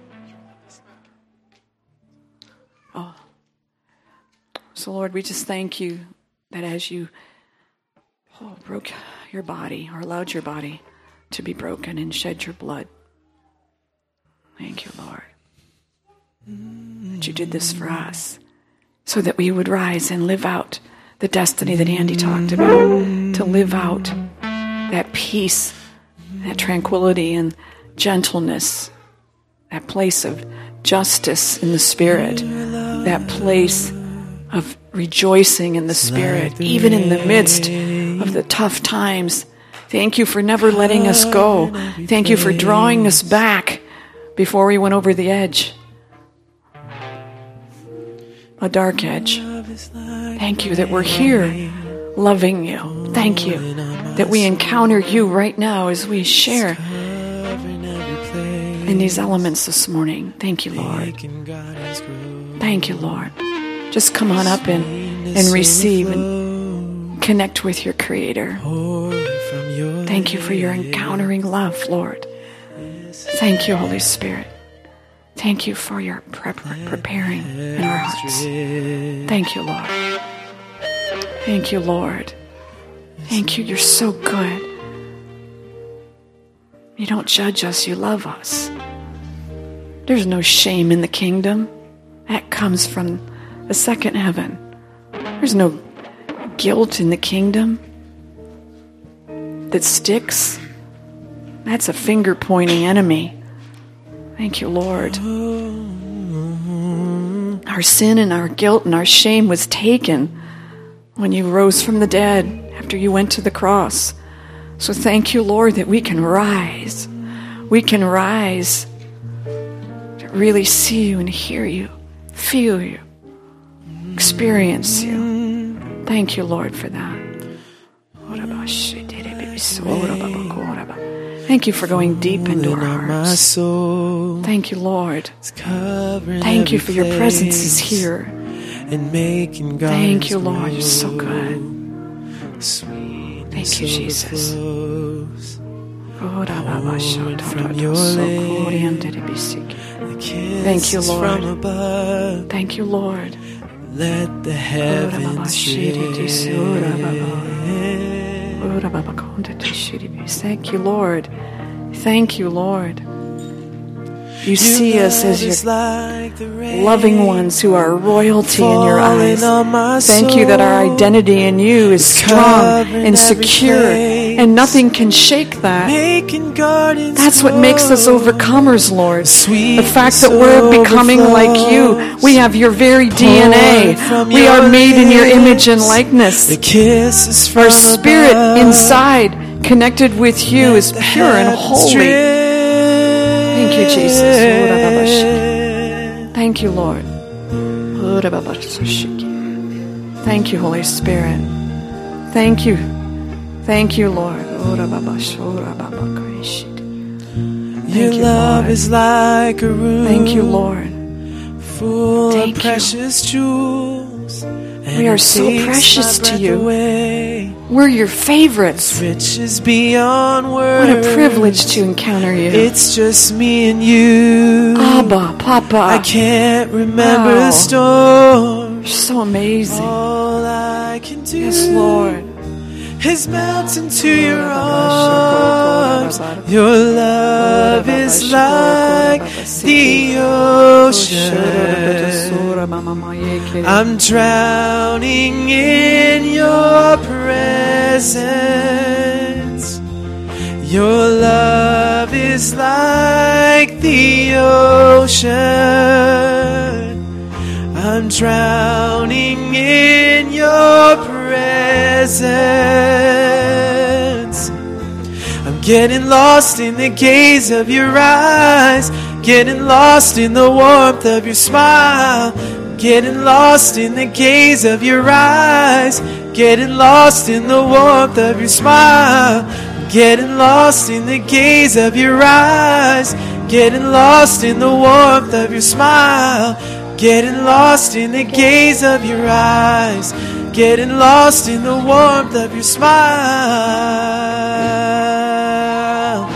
Oh. So, Lord, we just thank you that as you broke your body, or allowed your body to be broken and shed your blood. Thank you, Lord. That you did this for us so that we would rise and live out the destiny that Andy talked about, to live out that peace, that tranquility and gentleness, that place of justice in the Spirit, that place of rejoicing in the Spirit, even in the midst of the tough times. Thank you for never letting us go. Thank you for drawing us back before we went over the edge. A dark edge. Thank you that we're here loving you. Thank you that we encounter you right now as we share in these elements this morning. Thank you, Lord. Thank you, Lord. Just come on up and receive and connect with your Creator. Thank you for your encountering love, Lord. Thank you, Holy Spirit. Thank you for your preparing in our hearts. Thank you, Lord. Thank you, Lord. Thank you. You're so good. You don't judge us. You love us. There's no shame in the kingdom. That comes from the second heaven. There's no guilt in the kingdom that sticks. That's a finger-pointing enemy. Thank you, Lord. Our sin and our guilt and our shame was taken when you rose from the dead after you went to the cross. So thank you, Lord, that we can rise. We can rise to really see you and hear you, feel you, experience you. Thank you, Lord, for that. Thank you for going deep into our hearts. Thank you, Lord. Thank you for your presence is here. Thank you, Lord. You're so good. Thank you, Jesus. Thank you, Lord. Thank you, Lord. Let the heavens shake. Thank you, Lord. Thank you, Lord. You see us as your loving ones who are royalty in your eyes. Thank you that our identity in you is strong and secure, and nothing can shake that. That's what makes us overcomers, Lord. The fact that we're becoming like you. We have your very DNA. We are made in your image and likeness. Our spirit inside, connected with you, is pure and holy. Thank you, Jesus. Thank you, Lord. Thank you, Holy Spirit. Thank you. Thank you, Lord. Your love is like a room. Thank you, Lord. Full of precious jewels. We are so precious to you. We're your favorites. Riches beyond words. What a privilege to encounter you. It's just me and you. Abba, Papa. I can't remember the storm. You're so amazing. All I can do, yes, Lord, is melt into your arms. Your love is like the ocean. I'm drowning in your presence. Your love is like the ocean. I'm drowning in your presence. I'm getting lost in the gaze of your eyes, getting lost in the warmth of your smile, getting lost in the gaze of your eyes, getting lost in the warmth of your smile, getting lost in the gaze of your eyes, getting lost in the warmth of your smile, getting lost in the gaze of your eyes, getting lost in the warmth of your smile.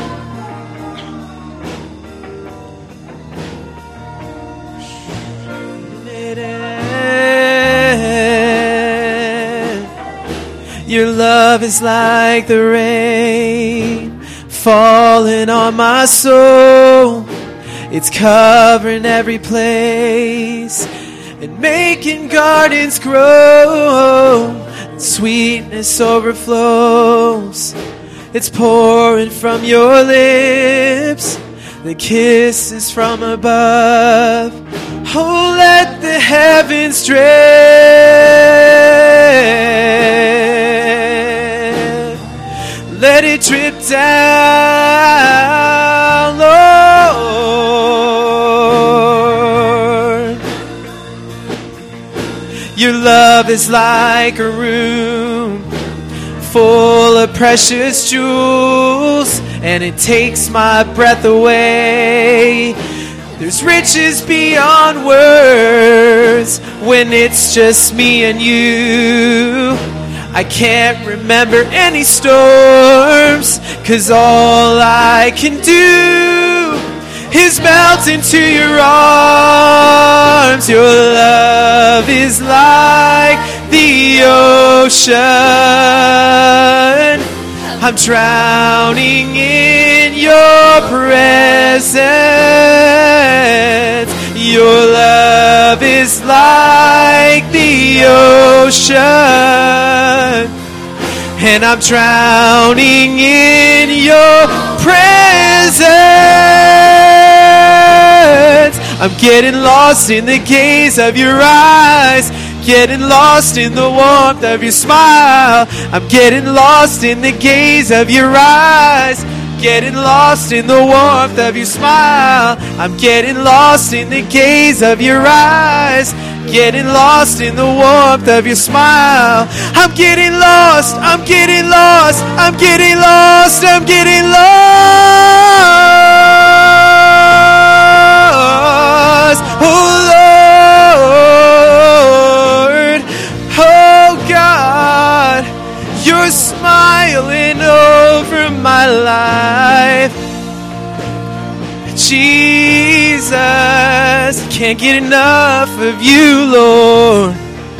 Your love is like the rain falling on my soul. It's covering every place and making gardens grow. And sweetness overflows. It's pouring from your lips. The kisses from above. Oh, let the heavens drip. Let it drip down, Lord. Your love is like a room full of precious jewels and it takes my breath away. There's riches beyond words when it's just me and you. I can't remember any storms, 'cause all I can do is melt into your arms. Your love is like the ocean. I'm drowning in your presence. Your love is like the ocean, and I'm drowning in your presence. I'm getting lost in the gaze of your eyes, getting lost in the warmth of your smile. I'm getting lost in the gaze of your eyes, getting lost in the warmth of your smile. I'm getting lost in the gaze of your eyes, getting lost in the warmth of your smile. I'm getting lost, I'm getting lost, I'm getting lost, I'm getting lost. Oh Lord, oh God, you're smiling over my life. Jesus, can't get enough of you, Lord.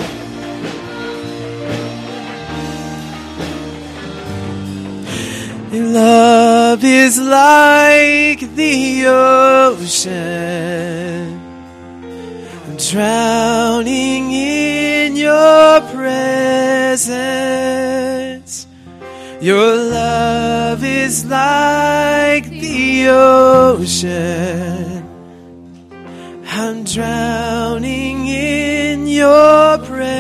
Your love is like the ocean. I'm drowning in your presence. Your love is like the ocean. I'm drowning in your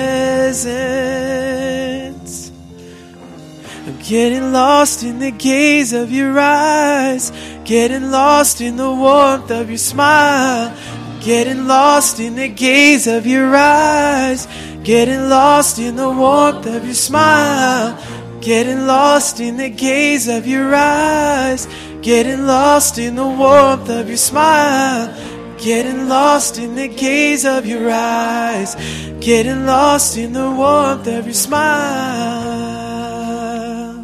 presence. I'm getting lost in the gaze of your eyes, getting lost in the warmth of your smile. Getting lost in the gaze of your eyes, getting lost in the warmth of your smile. Getting lost in the gaze of your eyes, getting lost in the warmth of your smile. Getting lost in the gaze of your eyes, getting lost in the warmth of your smile.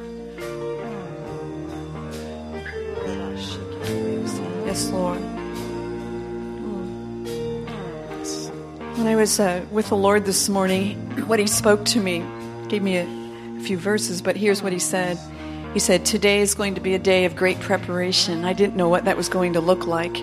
Yes, Lord. When I was with the Lord this morning, what He spoke to me, gave me a few verses, but here's what He said. He said, today is going to be a day of great preparation. I didn't know what that was going to look like.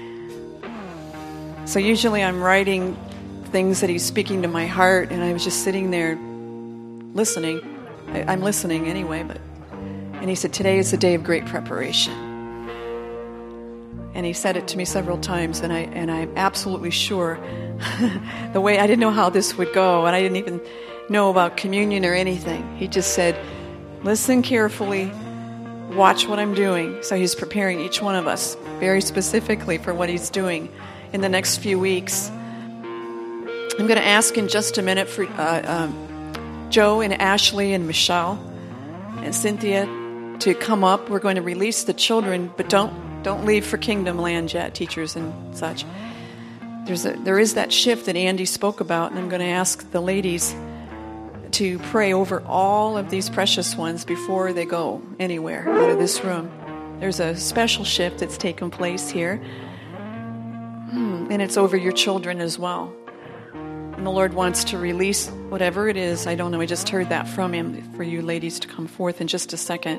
So usually I'm writing things that He's speaking to my heart, and I was just sitting there listening. I'm listening anyway, and He said, today is a day of great preparation. And He said it to me several times, and I'm absolutely sure the way, I didn't know how this would go, and I didn't even know about communion or anything. He just said, listen carefully, watch what I'm doing. So He's preparing each one of us very specifically for what He's doing in the next few weeks. I'm going to ask in just a minute for Joe and Ashley and Michelle and Cynthia to come up. We're going to release the children, but don't leave for Kingdom Land yet, teachers and such. There is that shift that Andy spoke about, and I'm going to ask the ladies to pray over all of these precious ones before they go anywhere out of this room. There's a special shift that's taken place here, and it's over your children as well. And the Lord wants to release whatever it is. I don't know. I just heard that from Him for you ladies to come forth in just a second.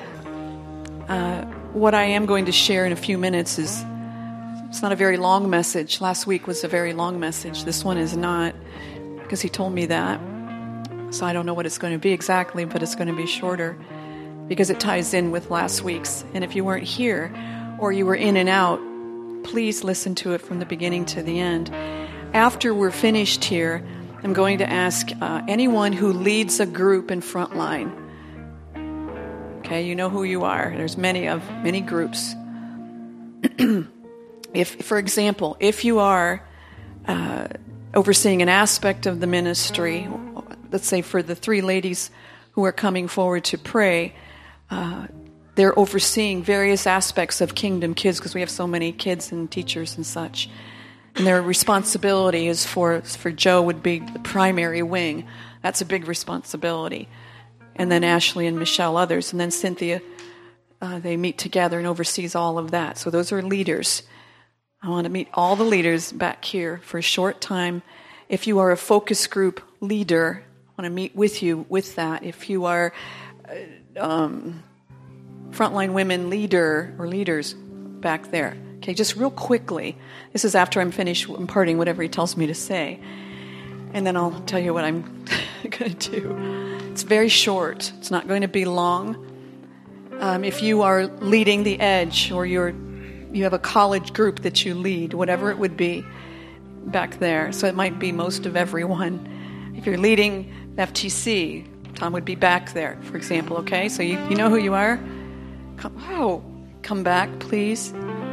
What I am going to share in a few minutes is, it's not a very long message. Last week was a very long message. This one is not, because He told me that. So I don't know what it's going to be exactly, but it's going to be shorter because it ties in with last week's. And if you weren't here or you were in and out, please listen to it from the beginning to the end. After we're finished here, I'm going to ask anyone who leads a group in Frontline. Okay, you know who you are. There's many groups. If, for example, if you are overseeing an aspect of the ministry, let's say for the three ladies who are coming forward to pray, they're overseeing various aspects of Kingdom Kids because we have so many kids and teachers and such. And their responsibility is for Joe would be the primary wing. That's a big responsibility. And then Ashley and Michelle others. And then Cynthia, they meet together and oversees all of that. So those are leaders. I want to meet all the leaders back here for a short time. If you are a focus group leader, I want to meet with you with that. If you are frontline women leader or leaders back there. Okay, just real quickly. This is after I'm finished imparting whatever he tells me to say. And then I'll tell you what I'm going to do. It's very short. It's not going to be long. If you are leading the edge or you have a college group that you lead, whatever it would be back there. So it might be most of everyone. If you're leading FTC, Tom would be back there, for example, okay? So you know who you are? Come back, please.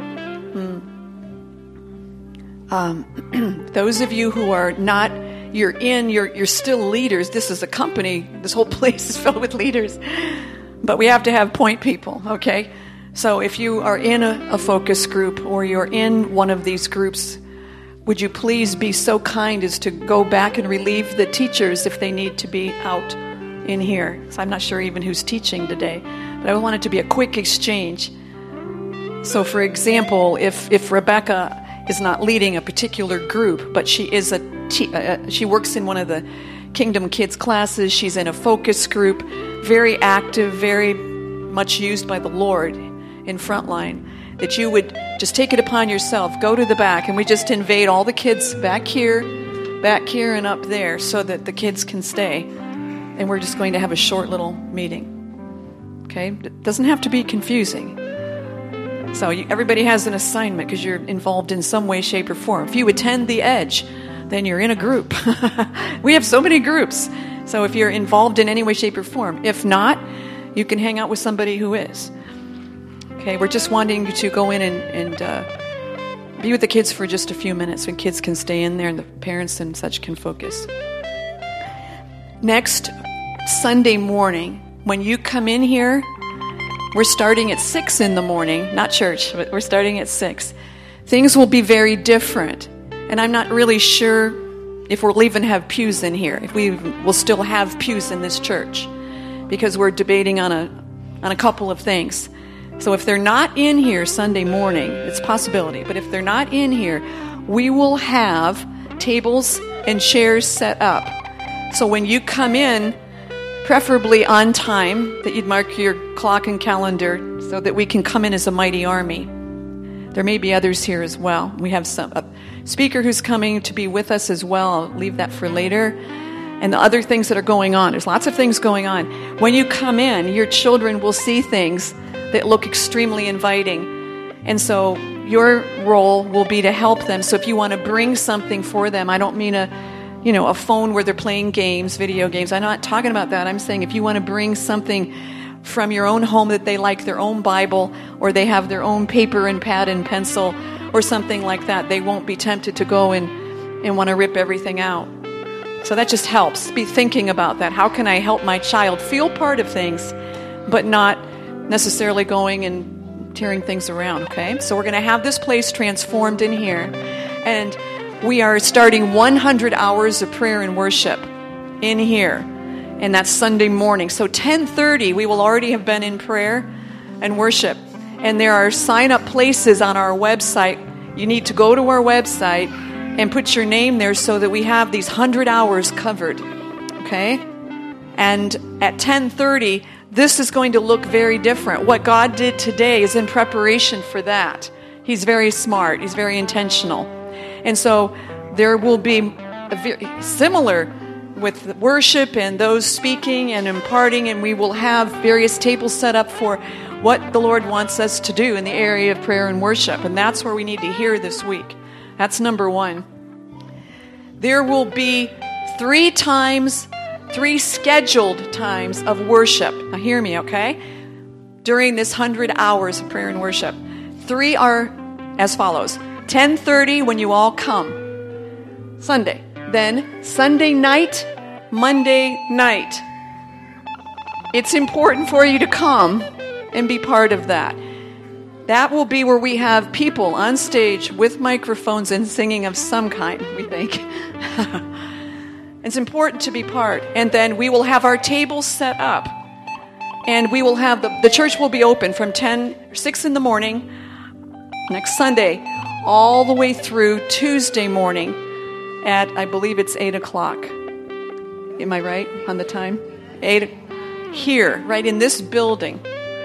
Those of you who are not, you're still leaders. This is a company. This whole place is filled with leaders. But we have to have point people, okay? So if you are in a focus group or you're in one of these groups, would you please be so kind as to go back and relieve the teachers if they need to be out in here? So I'm not sure even who's teaching today, but I want it to be a quick exchange. So for example, if Rebecca is not leading a particular group, but she is she works in one of the Kingdom Kids classes, she's in a focus group, very active, very much used by the Lord in Frontline, that you would just take it upon yourself, go to the back, and we just invade all the kids back here, and up there, so that the kids can stay. And we're just going to have a short little meeting. Okay? It doesn't have to be confusing. So everybody has an assignment because you're involved in some way, shape, or form. If you attend the Edge, then you're in a group. We have so many groups. So if you're involved in any way, shape, or form. If not, you can hang out with somebody who is. Okay, we're just wanting you to go in and be with the kids for just a few minutes, and kids can stay in there and the parents and such can focus. Next Sunday morning, when you come in here, we're starting at 6 in the morning, not church, but we're starting at 6. Things will be very different. And I'm not really sure if we'll even have pews in here, if we will still have pews in this church, because we're debating on a couple of things. So if they're not in here Sunday morning, it's a possibility, but if they're not in here, we will have tables and chairs set up. So when you come in, preferably on time, that you'd mark your clock and calendar so that we can come in as a mighty army. There may be others here as well. We have a speaker who's coming to be with us as well. I'll leave that for later. And the other things that are going on. There's lots of things going on. When you come in, your children will see things that look extremely inviting. And so your role will be to help them. So if you want to bring something for them, I don't mean a phone where they're playing games, video games. I'm not talking about that. I'm saying if you want to bring something from your own home that they like, their own Bible, or they have their own paper and pad and pencil, or something like that, they won't be tempted to go and want to rip everything out. So that just helps. Be thinking about that. How can I help my child feel part of things, but not necessarily going and tearing things around, okay? So we're going to have this place transformed in here. And we are starting 100 hours of prayer and worship in here. And that's Sunday morning. So 10:30, we will already have been in prayer and worship. And there are sign-up places on our website. You need to go to our website and put your name there so that we have these 100 hours covered. Okay? And at 10:30, this is going to look very different. What God did today is in preparation for that. He's very smart. He's very intentional. And so there will be a very similar with worship and those speaking and imparting, and we will have various tables set up for what the Lord wants us to do in the area of prayer and worship. And that's where we need to hear this week. That's number one. There will be 3 scheduled times of worship. Now hear me, okay? During this 100 hours of prayer and worship. 3 are as follows. 10:30 when you all come. Sunday. Then Sunday night, Monday night. It's important for you to come and be part of that. That will be where we have people on stage with microphones and singing of some kind, we think. It's important to be part. And then we will have our tables set up. And we will have the church will be open from 6 in the morning next Sunday all the way through Tuesday morning at, I believe it's 8 o'clock. Am I right on the time? 8 here, right in this building.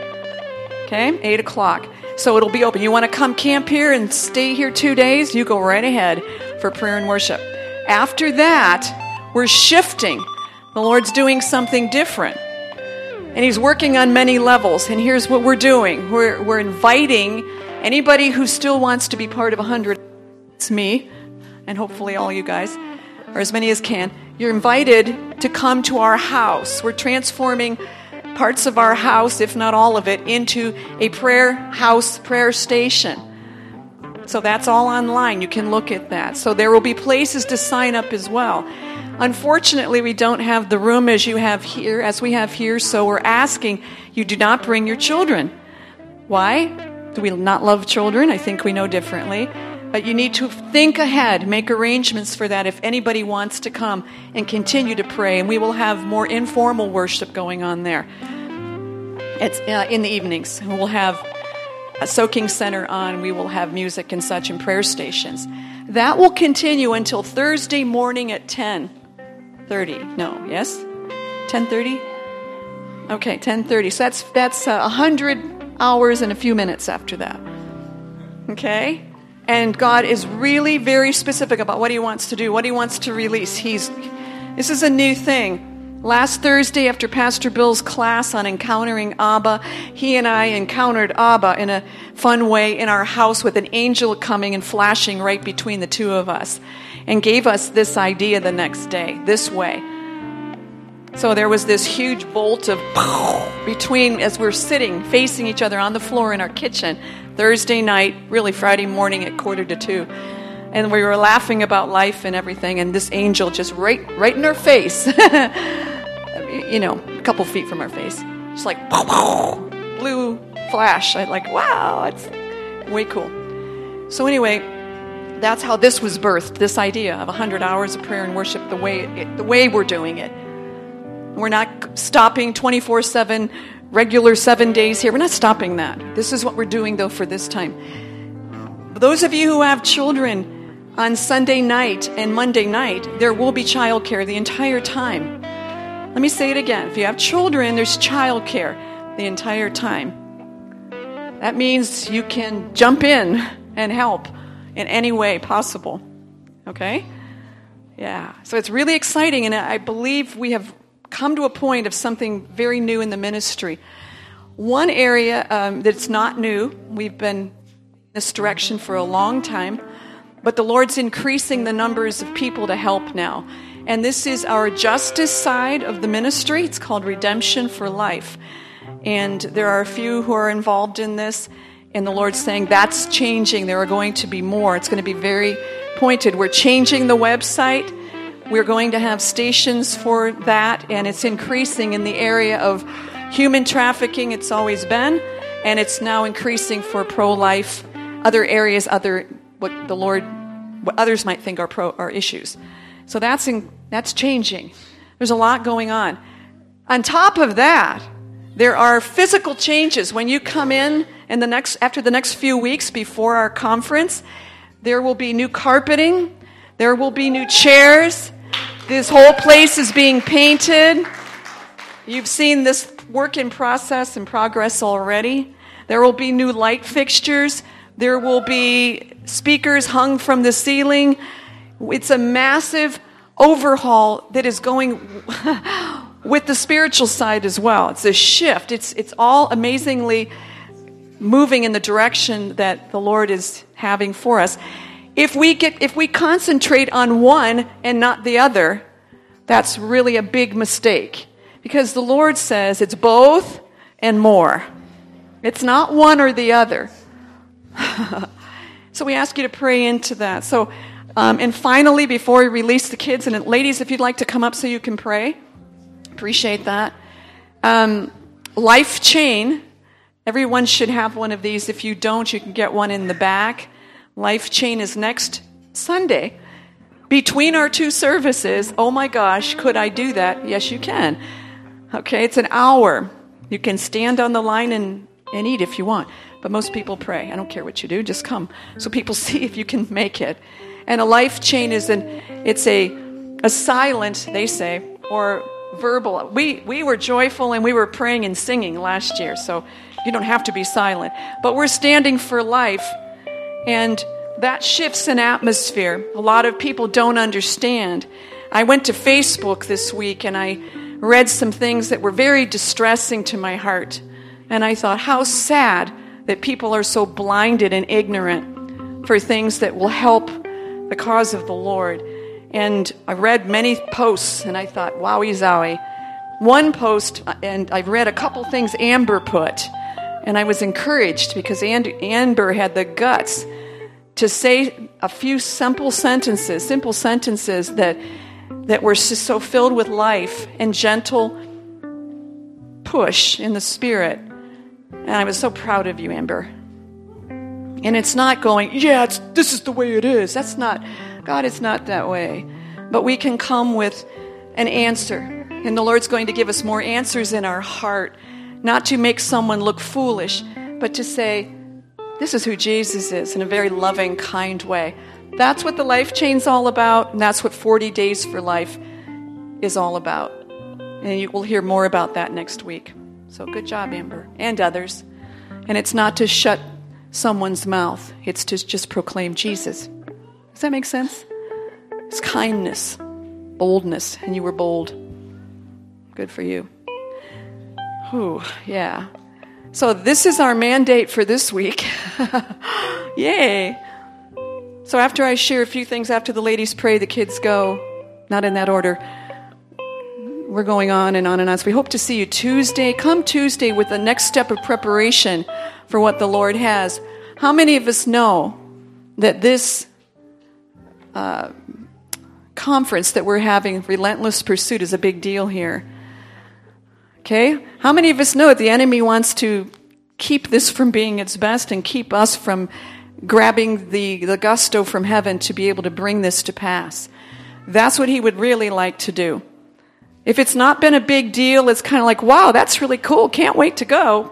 Okay, 8 o'clock. So it'll be open. You want to come camp here and stay here 2 days? You go right ahead for prayer and worship. After that, we're shifting. The Lord's doing something different. And He's working on many levels. And here's what we're doing. We're inviting anybody who still wants to be part of 100. It's me, and hopefully all you guys, or as many as can. You're invited to come to our house. We're transforming parts of our house, if not all of it, into a prayer station. So that's all online. You can look at that. So there will be places to sign up as well. Unfortunately, we don't have the room as we have here, so we're asking you do not bring your children. Why? Do we not love children? I think we know differently. But you need to think ahead, make arrangements for that if anybody wants to come and continue to pray. And we will have more informal worship going on there. It's in the evenings. We'll have a soaking center on. We will have music and such and prayer stations. That will continue until Thursday morning at 10:30. No, yes? 10:30? Okay, 10:30. So that's 100 hours and a few minutes after that. Okay? And God is really very specific about what He wants to do, what He wants to release. This is a new thing. Last Thursday, after Pastor Bill's class on encountering Abba, he and I encountered Abba in a fun way in our house with an angel coming and flashing right between the two of us and gave us this idea the next day, this way. So there was this huge bolt of between as we're sitting facing each other on the floor in our kitchen Thursday night, really Friday morning at 1:45. And we were laughing about life and everything, and this angel just right in our face, a couple feet from our face, just like blue flash. I'm like, wow, it's way cool. So anyway, that's how this was birthed, this idea of 100 hours of prayer and worship the way we're doing it. We're not stopping 24/7, regular 7 days here. We're not stopping that. This is what we're doing, though, for this time. Those of you who have children, on Sunday night and Monday night, there will be childcare the entire time. Let me say it again. If you have children, there's childcare the entire time. That means you can jump in and help in any way possible. Okay? Yeah. So it's really exciting, and I believe we have come to a point of something very new in the ministry. One area that's not new, we've been in this direction for a long time, but the Lord's increasing the numbers of people to help now. And this is our justice side of the ministry. It's called Redemption for Life. And there are a few who are involved in this, and the Lord's saying that's changing. There are going to be more. It's going to be very pointed. We're changing the website. We're going to have stations for that, and it's increasing in the area of human trafficking. It's always been, and it's now increasing for pro-life, other areas, what others might think are issues. So that's changing. There's a lot going on. On top of that, there are physical changes. When you come in after the next few weeks before our conference, there will be new carpeting. There will be new chairs. This whole place is being painted. You've seen this work in process and progress already. There will be new light fixtures. There will be speakers hung from the ceiling. It's a massive overhaul that is going with the spiritual side as well. It's a shift. It's all amazingly moving in the direction that the Lord is having for us. If we concentrate on one and not the other, that's really a big mistake. Because the Lord says it's both and more. It's not one or the other. So we ask you to pray into that. So, and finally, before we release the kids, and ladies, if you'd like to come up so you can pray, appreciate that. Life Chain Everyone should have one of these. If you don't, you can get one in the back. Life Chain is next Sunday. Between our two services, oh my gosh, could I do that? Yes, you can. Okay, it's an hour. You can stand on the line and eat if you want. But most people pray. I don't care what you do, just come. So people see if you can make it. And a life chain is a silent, they say, or verbal. We were joyful and we were praying and singing last year, so you don't have to be silent. But we're standing for life, and that shifts an atmosphere. A lot of people don't understand. I went to Facebook this week and I read some things that were very distressing to my heart. And I thought, how sad that people are so blinded and ignorant for things that will help the cause of the Lord. And I read many posts and I thought, wowie zowie. One post, and I read a couple things Amber put, and I was encouraged because Amber had the guts to say a few simple sentences that were just so filled with life and gentle push in the Spirit. And I was so proud of you, Amber. And it's not going, this is the way it is. That's not, God is not that way. But we can come with an answer. And the Lord's going to give us more answers in our heart. Not to make someone look foolish, but to say, this is who Jesus is in a very loving, kind way. That's what the Life Chain's all about. And that's what 40 Days for Life is all about. And you will hear more about that next week. So good job, Amber, and others. And it's not to shut someone's mouth. It's to just proclaim Jesus. Does that make sense? It's kindness, boldness, and you were bold. Good for you. Ooh, yeah. So this is our mandate for this week. Yay. So after I share a few things, after the ladies pray, the kids go. Not in that order. We're going on and on and on. So we hope to see you Tuesday. Come Tuesday with the next step of preparation for what the Lord has. How many of us know that this conference that we're having, Relentless Pursuit, is a big deal here? Okay? How many of us know that the enemy wants to keep this from being its best and keep us from grabbing the gusto from heaven to be able to bring this to pass? That's what he would really like to do. If it's not been a big deal, it's kind of like, wow, that's really cool. Can't wait to go.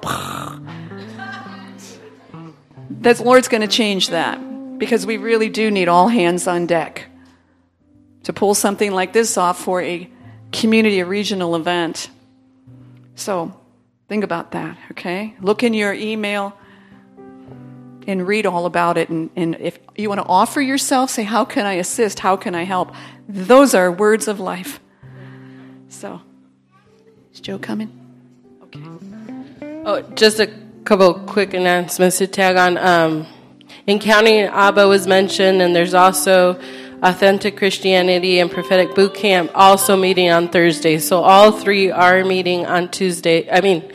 The Lord's going to change that because we really do need all hands on deck to pull something like this off for a community, a regional event. So think about that, okay? Look in your email and read all about it. And if you want to offer yourself, say, how can I assist? How can I help? Those are words of life. So, is Joe coming? Okay. Oh, just a couple quick announcements to tag on. Encountering Abba was mentioned, and there's also Authentic Christianity and Prophetic Boot Camp also meeting on Thursday. So all three are meeting on Thursday.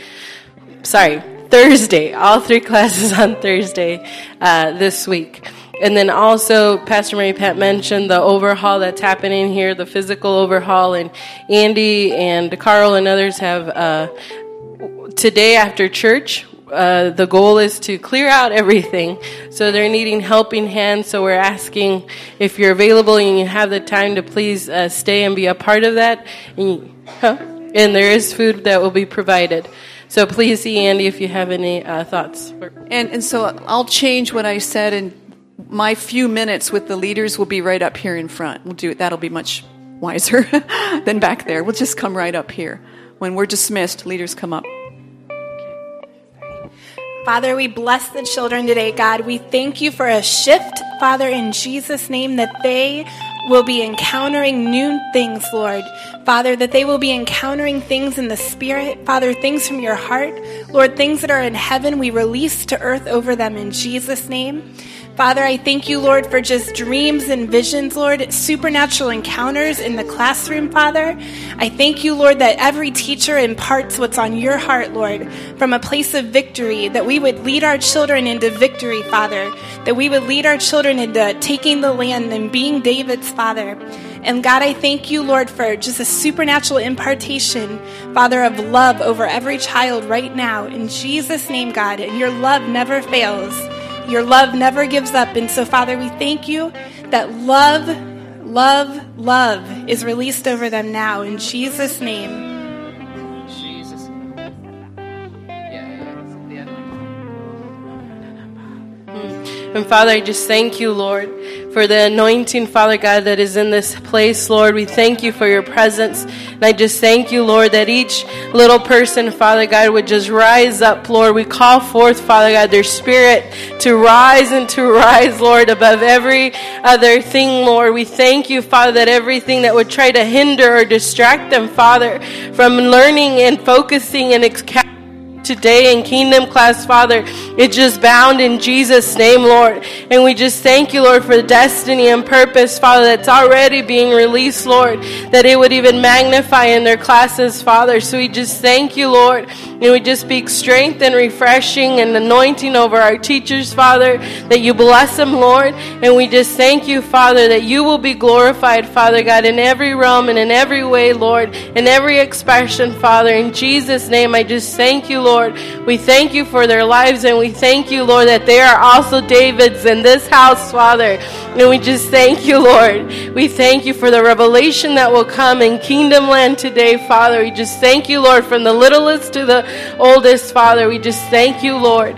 All three classes on Thursday this week. And then also, Pastor Mary Pat mentioned the overhaul that's happening here, the physical overhaul. And Andy and Carl and others have, today after church, the goal is to clear out everything. So they're needing helping hands. So we're asking if you're available and you have the time to please stay and be a part of that. And there is food that will be provided. So please see Andy if you have any thoughts. And so I'll change what I said, and my few minutes with the leaders will be right up here in front. We'll do it. That'll be much wiser than back there. We'll just come right up here. When we're dismissed, leaders come up. Father, we bless the children today, God. We thank you for a shift, Father, in Jesus' name, that they will be encountering new things, Lord. Father, that they will be encountering things in the Spirit. Father, things from your heart. Lord, things that are in heaven, we release to earth over them in Jesus' name. Father, I thank you, Lord, for just dreams and visions, Lord, supernatural encounters in the classroom, Father. I thank you, Lord, that every teacher imparts what's on your heart, Lord, from a place of victory, that we would lead our children into victory, Father, that we would lead our children into taking the land and being David's, Father. And God, I thank you, Lord, for just a supernatural impartation, Father, of love over every child right now. In Jesus' name, God, and your love never fails. Your love never gives up. And so, Father, we thank you that love is released over them now. In Jesus' name. And Father, I just thank you, Lord, for the anointing, Father God, that is in this place, Lord. We thank you for your presence. And I just thank you, Lord, that each little person, Father God, would just rise up, Lord. We call forth, Father God, their spirit to rise, Lord, above every other thing, Lord. We thank you, Father, that everything that would try to hinder or distract them, Father, from learning and focusing and today in Kingdom class, Father, it's just bound in Jesus' name, Lord. And we just thank you, Lord, for the destiny and purpose, Father, that's already being released, Lord, that it would even magnify in their classes, Father. So we just thank you, Lord, and we just speak strength and refreshing and anointing over our teachers, Father, that you bless them, Lord. And we just thank you, Father, that you will be glorified, Father God, in every realm and in every way, Lord, in every expression, Father. In Jesus' name, I just thank you, Lord. We thank you for their lives, and we thank you, Lord, that they are also Davids in this house, Father. And we just thank you, Lord. We thank you for the revelation that will come in Kingdom Land today, Father. We just thank you, Lord, from the littlest to the oldest, Father. We just thank you, Lord.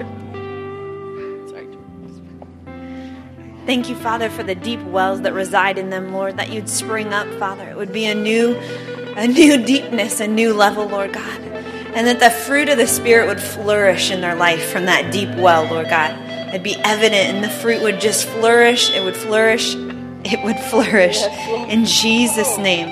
Thank you, Father, for the deep wells that reside in them, Lord, that you'd spring up, Father. It would be a new deepness, a new level, Lord God. And that the fruit of the Spirit would flourish in their life from that deep well, Lord God. It'd be evident, and the fruit would just flourish. It would flourish. It would flourish. Yes, in Jesus' name.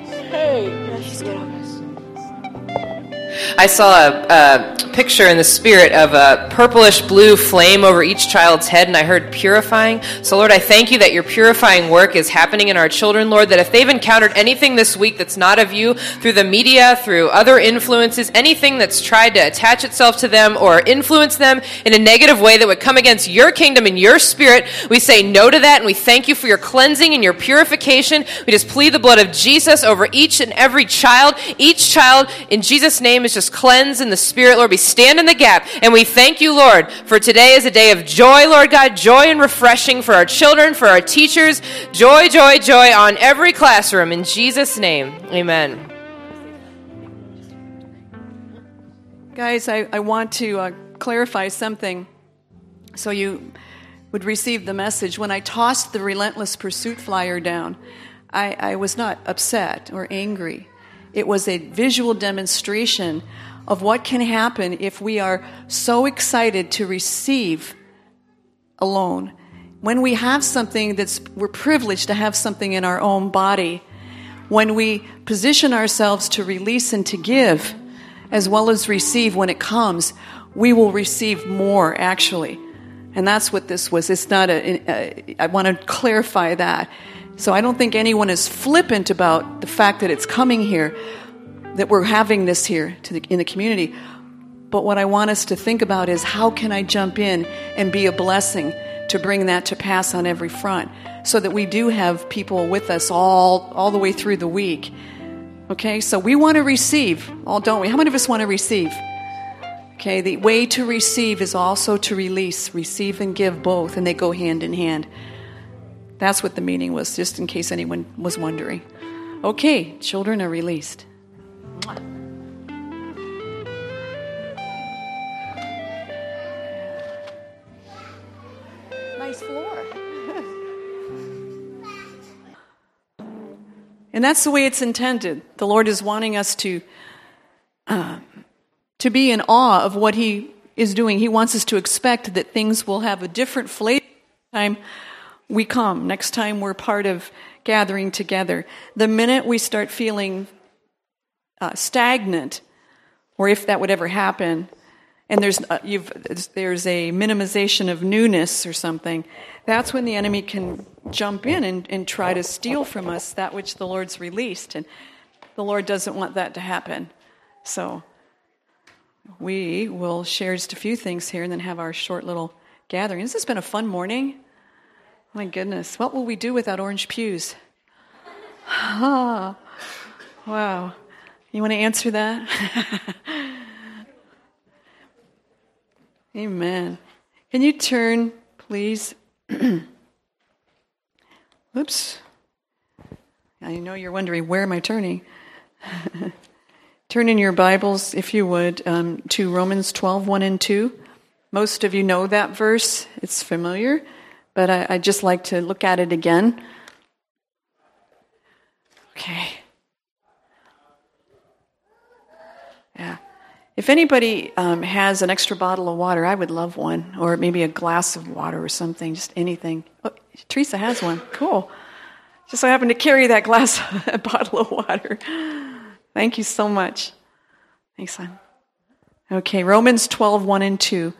I saw a picture in the spirit of a purplish blue flame over each child's head, and I heard purifying. So, Lord, I thank you that your purifying work is happening in our children, Lord, that if they've encountered anything this week that's not of you, through the media, through other influences, anything that's tried to attach itself to them or influence them in a negative way that would come against your kingdom and your spirit, we say no to that, and we thank you for your cleansing and your purification. We just plead the blood of Jesus over each and every child. Each child, in Jesus' name, is just cleansed in the Spirit, Lord. We stand in the gap, and we thank you, Lord, for today is a day of joy, Lord God, joy and refreshing for our children, for our teachers, joy, joy, joy on every classroom. In Jesus' name, amen. Guys, I want to clarify something so you would receive the message. When I tossed the Relentless Pursuit flyer down, I was not upset or angry. It was a visual demonstration of what can happen if we are so excited to receive alone. When we have something we're privileged to have something in our own body. When we position ourselves to release and to give, as well as receive when it comes, we will receive more, actually. And that's what this was. It's not I want to clarify that. So I don't think anyone is flippant about the fact that it's coming here, that we're having this here in the community. But what I want us to think about is, how can I jump in and be a blessing to bring that to pass on every front, so that we do have people with us all the way through the week. Okay, so we want to receive, don't we? How many of us want to receive? Okay, the way to receive is also to release. Receive and give both, and they go hand in hand. That's what the meaning was, just in case anyone was wondering. Okay, children are released. Nice floor. And that's the way it's intended. The Lord is wanting us to be in awe of what He is doing. He wants us to expect that things will have a different flavor next time we come, next time we're part of gathering together. The minute we start feeling stagnant, or if that would ever happen, and there's a minimization of newness or something, that's when the enemy can jump in and try to steal from us that which the Lord's released. And the Lord doesn't want that to happen. So we will share just a few things here and then have our short little gathering. This has been a fun morning. My goodness. What will we do without orange pews? Wow. You want to answer that? Amen. Can you turn, please? Oops. I know you're wondering, where am I turning? Turn in your Bibles, if you would, to Romans 12, 1 and 2. Most of you know that verse. It's familiar, but I'd just like to look at it again. Okay. Yeah. If anybody has an extra bottle of water, I would love one, or maybe a glass of water or something, just anything. Oh, Teresa has one. Cool. Just so I happen to carry that bottle of water. Thank you so much. Thanks, son. Okay, Romans 12, 1 and 2.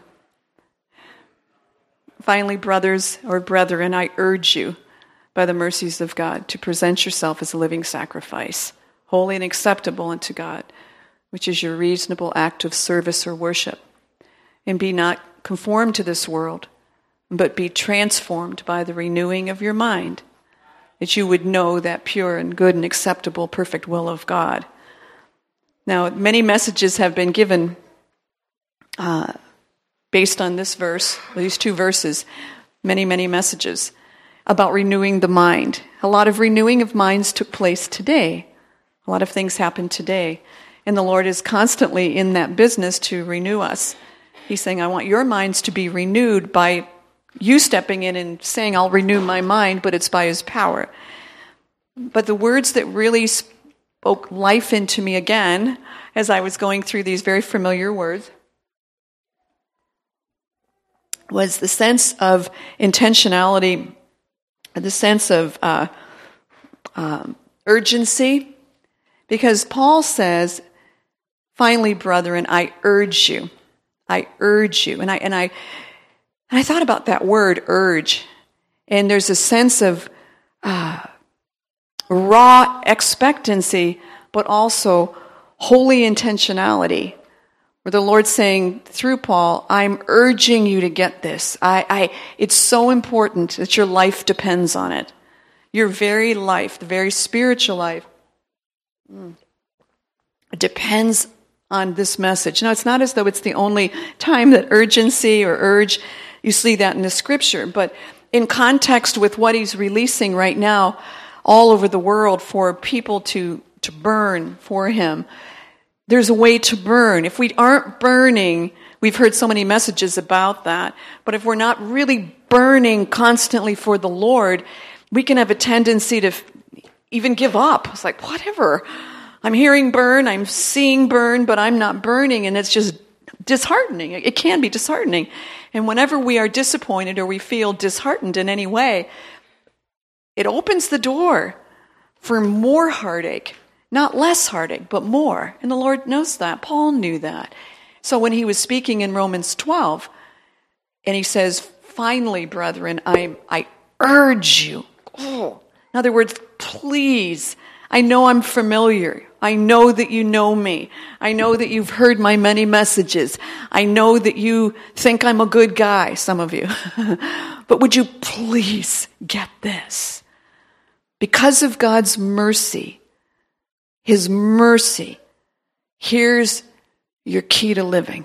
Finally, brothers or brethren, I urge you, by the mercies of God, to present yourself as a living sacrifice, holy and acceptable unto God, which is your reasonable act of service or worship. And be not conformed to this world, but be transformed by the renewing of your mind, that you would know that pure and good and acceptable, perfect will of God. Now, many messages have been given based on this verse, these two verses, many messages about renewing the mind. A lot of renewing of minds took place today. A lot of things happen today. And the Lord is constantly in that business to renew us. He's saying, I want your minds to be renewed by you stepping in and saying, I'll renew my mind, but it's by His power. But the words that really spoke life into me again, as I was going through these very familiar words, was the sense of intentionality, the sense of urgency. Because Paul says, finally, brethren, I urge you. I urge you. And I thought about that word, urge. And there's a sense of raw expectancy, but also holy intentionality. Where the Lord's saying, through Paul, I'm urging you to get this. It's so important that your life depends on it. Your very life, the very spiritual life, depends on this message. Now, it's not as though it's the only time that urgency or urge, you see that in the scripture, but in context with what he's releasing right now all over the world for people to burn for him, there's a way to burn. If we aren't burning, we've heard so many messages about that, but if we're not really burning constantly for the Lord, we can have a tendency to even give up. It's like, whatever. I'm hearing burn, I'm seeing burn, but I'm not burning, and it's just disheartening. It can be disheartening. And whenever we are disappointed or we feel disheartened in any way, it opens the door for more heartache. Not less heartache, but more. And the Lord knows that. Paul knew that. So when he was speaking in Romans 12, and he says, finally, brethren, I urge you. Oh. In other words, please. I know I'm familiar. I know that you know me. I know that you've heard my many messages. I know that you think I'm a good guy, some of you. But would you please get this? Because of God's mercy, His mercy, here's your key to living.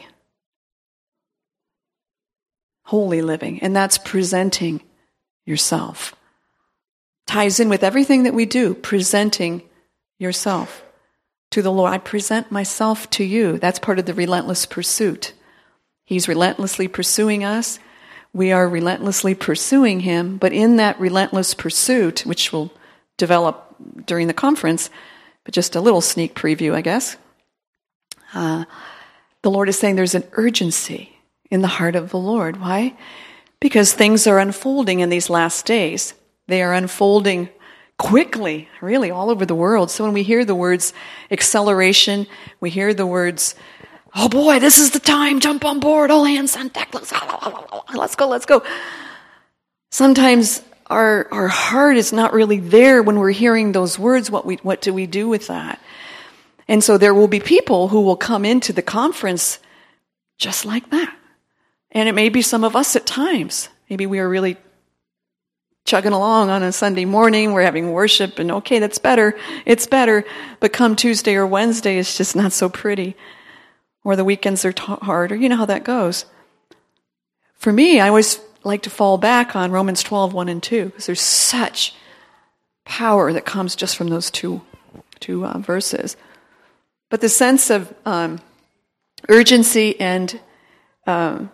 Holy living. And that's presenting yourself. Ties in with everything that we do, presenting yourself to the Lord. I present myself to you. That's part of the relentless pursuit. He's relentlessly pursuing us. We are relentlessly pursuing Him. But in that relentless pursuit, which will develop during the conference, but just a little sneak preview, I guess, the Lord is saying there's an urgency in the heart of the Lord. Why? Because things are unfolding in these last days. They are unfolding quickly, really, all over the world. So when we hear the words acceleration, we hear the words oh boy, this is the time, jump on board, all hands on deck, let's go. Sometimes our heart is not really there when we're hearing those words. What do we do with that? And so there will be people who will come into the conference just like that. And it may be some of us at times. Maybe we are really chugging along on a Sunday morning, we're having worship, and okay, that's better, it's better, but come Tuesday or Wednesday, it's just not so pretty. Or the weekends are hard, or you know how that goes. For me, I always like to fall back on Romans 12, 1 and 2, because there's such power that comes just from those two verses. But the sense of urgency and, in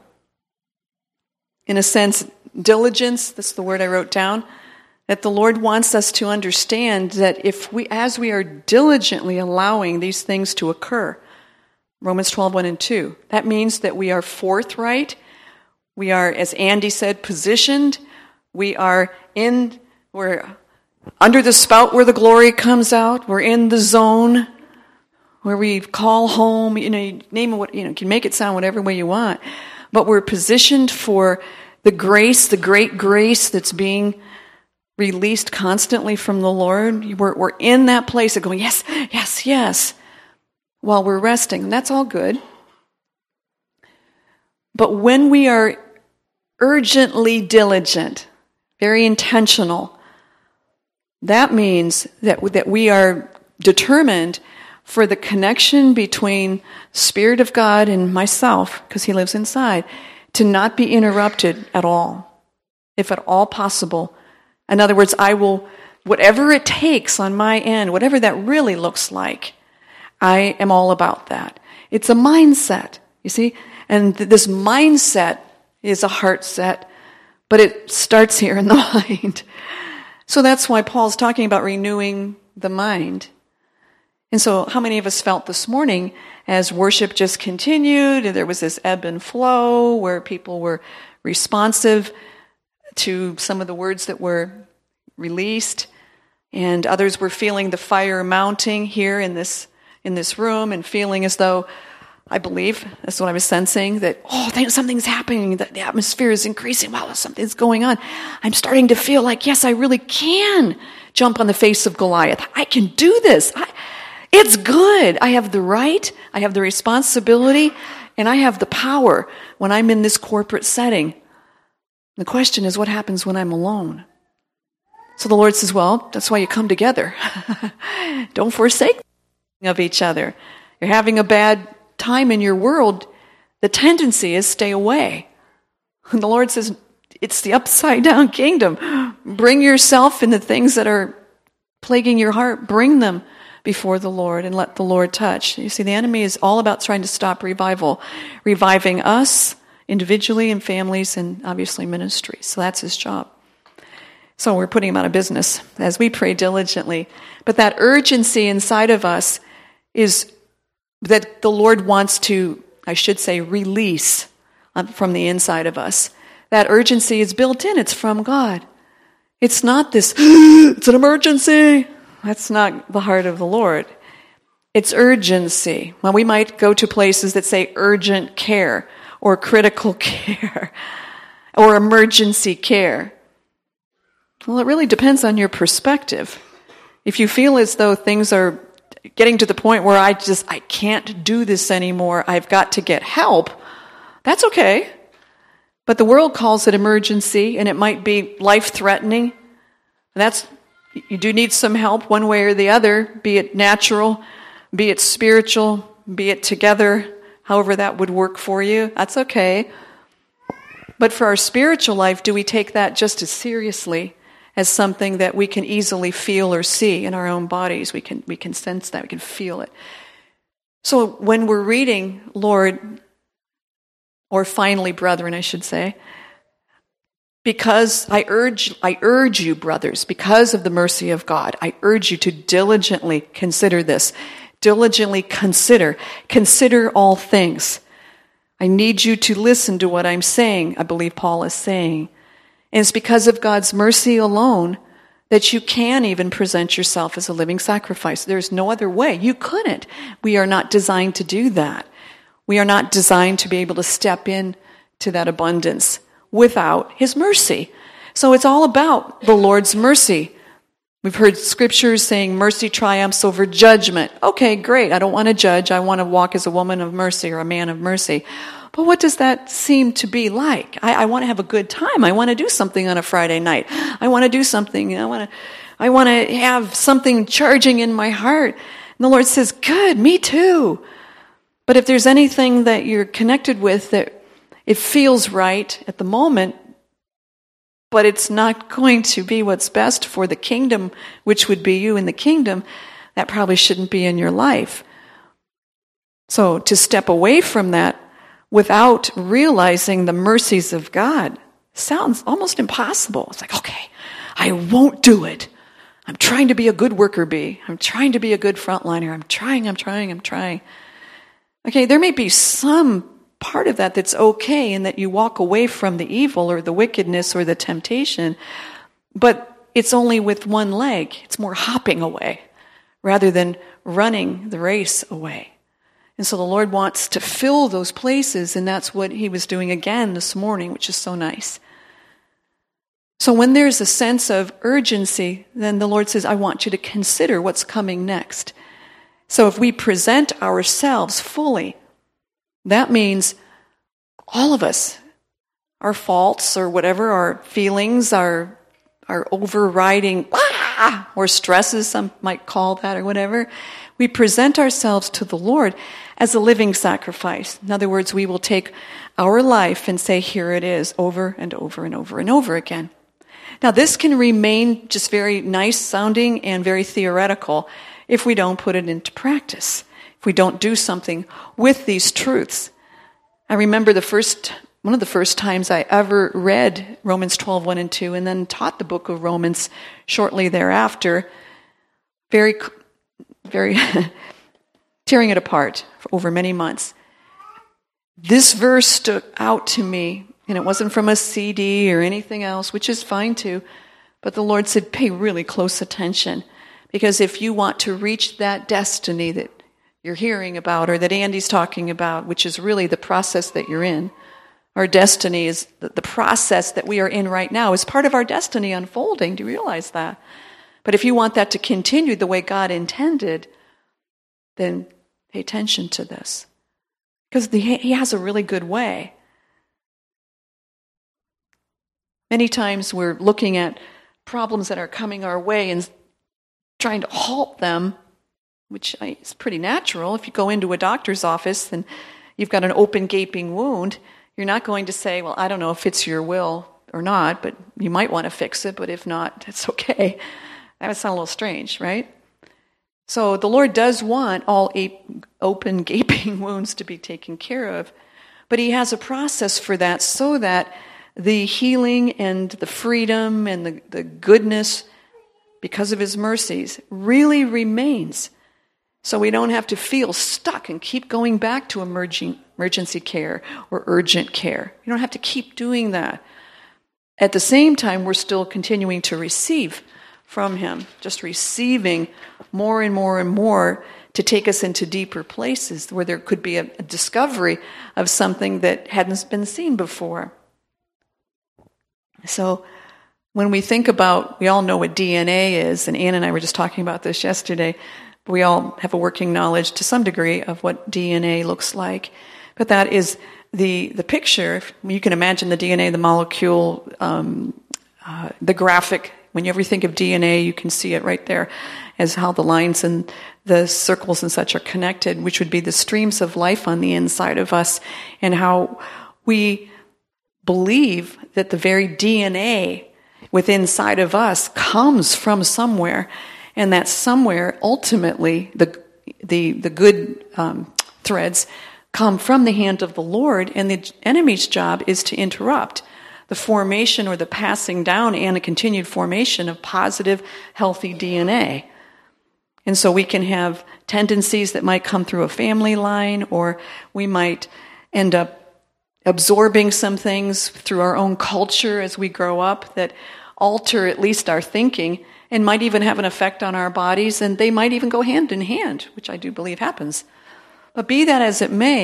a sense, diligence, that's the word I wrote down, that the Lord wants us to understand that as we are diligently allowing these things to occur, Romans 12, 1 and 2, that means that we are forthright, we are, as Andy said, positioned, we're under the spout where the glory comes out, we're in the zone where we call home, you name it, you can make it sound whatever way you want, but we're positioned for the grace, the great grace that's being released constantly from the Lord. We're in that place of going, yes, yes, yes, while we're resting. And that's all good. But when we are urgently diligent, very intentional, that means that we are determined for the connection between Spirit of God and myself, because He lives inside, to not be interrupted at all, if at all possible. In other words, I will, whatever it takes on my end, whatever that really looks like, I am all about that. It's a mindset, you see? And this mindset is a heart set, but it starts here in the mind. So that's why Paul's talking about renewing the mind. And so how many of us felt this morning as worship just continued, and there was this ebb and flow where people were responsive to some of the words that were released, and others were feeling the fire mounting here in this room and feeling as though, I believe, that's what I was sensing, that, something's happening, that the atmosphere is increasing, wow, something's going on. I'm starting to feel like, yes, I really can jump on the face of Goliath. I can do this. It's good. I have the right, I have the responsibility, and I have the power when I'm in this corporate setting. The question is, what happens when I'm alone? So the Lord says, well, that's why you come together. Don't forsake of each other. You're having a bad time in your world, the tendency is stay away. And the Lord says, it's the upside down kingdom. Bring yourself and the things that are plaguing your heart, bring them before the Lord and let the Lord touch. You see, the enemy is all about trying to stop revival, reviving us individually and families and obviously ministries. So that's his job. So we're putting him out of business as we pray diligently. But that urgency inside of us is that the Lord wants to, I should say, release from the inside of us. That urgency is built in. It's from God. It's not this, it's an emergency. That's not the heart of the Lord. It's urgency. Well, we might go to places that say urgent care or critical care or emergency care. Well, it really depends on your perspective. If you feel as though things are getting to the point where I can't do this anymore, I've got to get help, that's okay. But the world calls it emergency, and it might be life-threatening. You do need some help one way or the other, be it natural, be it spiritual, be it together, however that would work for you. That's okay. But for our spiritual life, do we take that just as seriously as something that we can easily feel or see in our own bodies? We can sense that, we can feel it. So when we're reading, Lord, or finally, brethren, I should say, because I urge you, brothers, because of the mercy of God, I urge you to diligently consider this. Diligently consider all things. I need you to listen to what I'm saying, I believe Paul is saying. And it's because of God's mercy alone that you can even present yourself as a living sacrifice. There's no other way. You couldn't. We are not designed to do that. We are not designed to be able to step in to that abundance without His mercy. So it's all about the Lord's mercy. We've heard scriptures saying mercy triumphs over judgment. Okay, great. I don't want to judge. I want to walk as a woman of mercy or a man of mercy. But what does that seem to be like? I want to have a good time. I want to do something on a Friday night. I want to do something. I want to have something charging in my heart. And the Lord says, good, me too. But if there's anything that you're connected with that it feels right at the moment, but it's not going to be what's best for the kingdom, which would be you in the kingdom, that probably shouldn't be in your life. So to step away from that without realizing the mercies of God sounds almost impossible. It's like, okay, I won't do it. I'm trying to be a good worker bee. I'm trying to be a good frontliner. I'm trying. Okay, there may be some part of that that's okay in that you walk away from the evil or the wickedness or the temptation, but it's only with one leg. It's more hopping away rather than running the race away. And so the Lord wants to fill those places, and that's what He was doing again this morning, which is so nice. So when there's a sense of urgency, then the Lord says, I want you to consider what's coming next. So if we present ourselves fully, that means all of us, our faults or whatever, our feelings, our overriding, or stresses, some might call that or whatever, we present ourselves to the Lord as a living sacrifice. In other words, we will take our life and say, here it is, over and over and over and over again. Now, this can remain just very nice sounding and very theoretical if we don't put it into practice, if we don't do something with these truths. I remember one of the first times I ever read Romans 12, 1 and 2, and then taught the book of Romans shortly thereafter, very tearing it apart for over many months. This verse stood out to me, and it wasn't from a CD or anything else, which is fine too, but the Lord said, pay really close attention, because if you want to reach that destiny that you're hearing about or that Andy's talking about, which is really the process that you're in, our destiny is the process that we are in right now is part of our destiny unfolding. Do you realize that? But if you want that to continue the way God intended, then pay attention to this. Because He has a really good way. Many times we're looking at problems that are coming our way and trying to halt them, which is pretty natural. If you go into a doctor's office and you've got an open, gaping wound, you're not going to say, well, I don't know if it's your will or not, but you might want to fix it, but if not, it's okay. That would sound a little strange, right? So the Lord does want all 8 open, gaping wounds to be taken care of, but He has a process for that so that the healing and the freedom and the goodness, because of His mercies, really remains. So we don't have to feel stuck and keep going back to emergency care or urgent care. You don't have to keep doing that. At the same time, we're still continuing to receive from Him, just receiving more and more and more to take us into deeper places where there could be a discovery of something that hadn't been seen before. So when we think about, we all know what DNA is, and Ann and I were just talking about this yesterday. We all have a working knowledge to some degree of what DNA looks like. But that is the picture. You can imagine the DNA, the molecule, the graphic. When you ever think of DNA, you can see it right there as how the lines and the circles and such are connected, which would be the streams of life on the inside of us, and how we believe that the very DNA within inside of us comes from somewhere. And that somewhere, ultimately, the good threads come from the hand of the Lord, and the enemy's job is to interrupt the formation or the passing down and the continued formation of positive, healthy DNA. And so we can have tendencies that might come through a family line, or we might end up absorbing some things through our own culture as we grow up that alter at least our thinking, and might even have an effect on our bodies, and they might even go hand in hand, which I do believe happens. But be that as it may,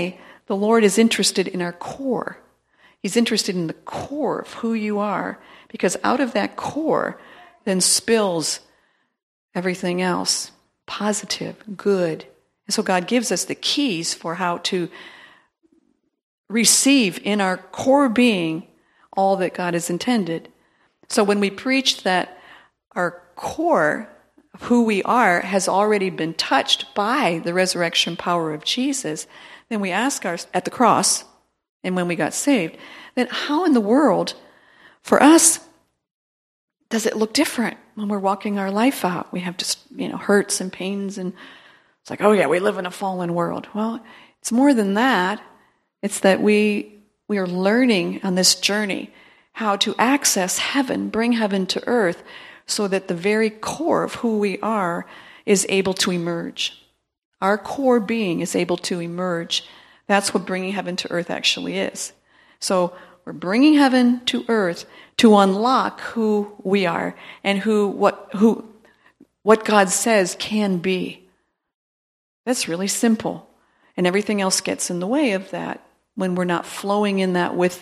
The Lord is interested in our core. He's interested in the core of who you are, because out of that core then spills everything else, positive, good. And so God gives us the keys for how to receive in our core being all that God has intended. So when we preach that our core of who we are has already been touched by the resurrection power of Jesus, then we ask at the cross, and when we got saved, then how in the world, for us, does it look different when we're walking our life out? We have just, hurts and pains, and it's like, oh yeah, we live in a fallen world. Well, it's more than that. It's that we are learning on this journey how to access heaven, bring heaven to earth, so that the very core of who we are is able to emerge. Our core being is able to emerge. That's what bringing heaven to earth actually is. So we're bringing heaven to earth to unlock who we are and what God says can be. That's really simple. And everything else gets in the way of that when we're not flowing in that with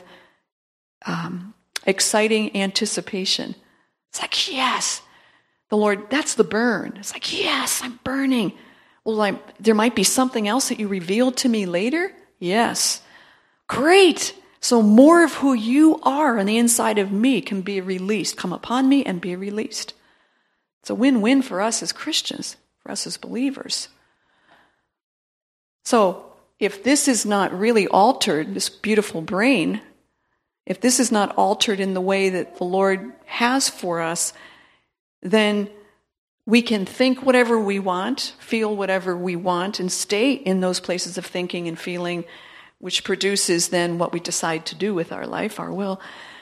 exciting anticipation. It's like, yes, the Lord, that's the burn. It's like, yes, I'm burning. Well, there might be something else that you revealed to me later? Yes. Great. So more of who you are on the inside of me can be released, come upon me and be released. It's a win-win for us as Christians, for us as believers. So if this is not really altered, this beautiful brain, if this is not altered in the way that the Lord has for us, then we can think whatever we want, feel whatever we want, and stay in those places of thinking and feeling, which produces then what we decide to do with our life, our will.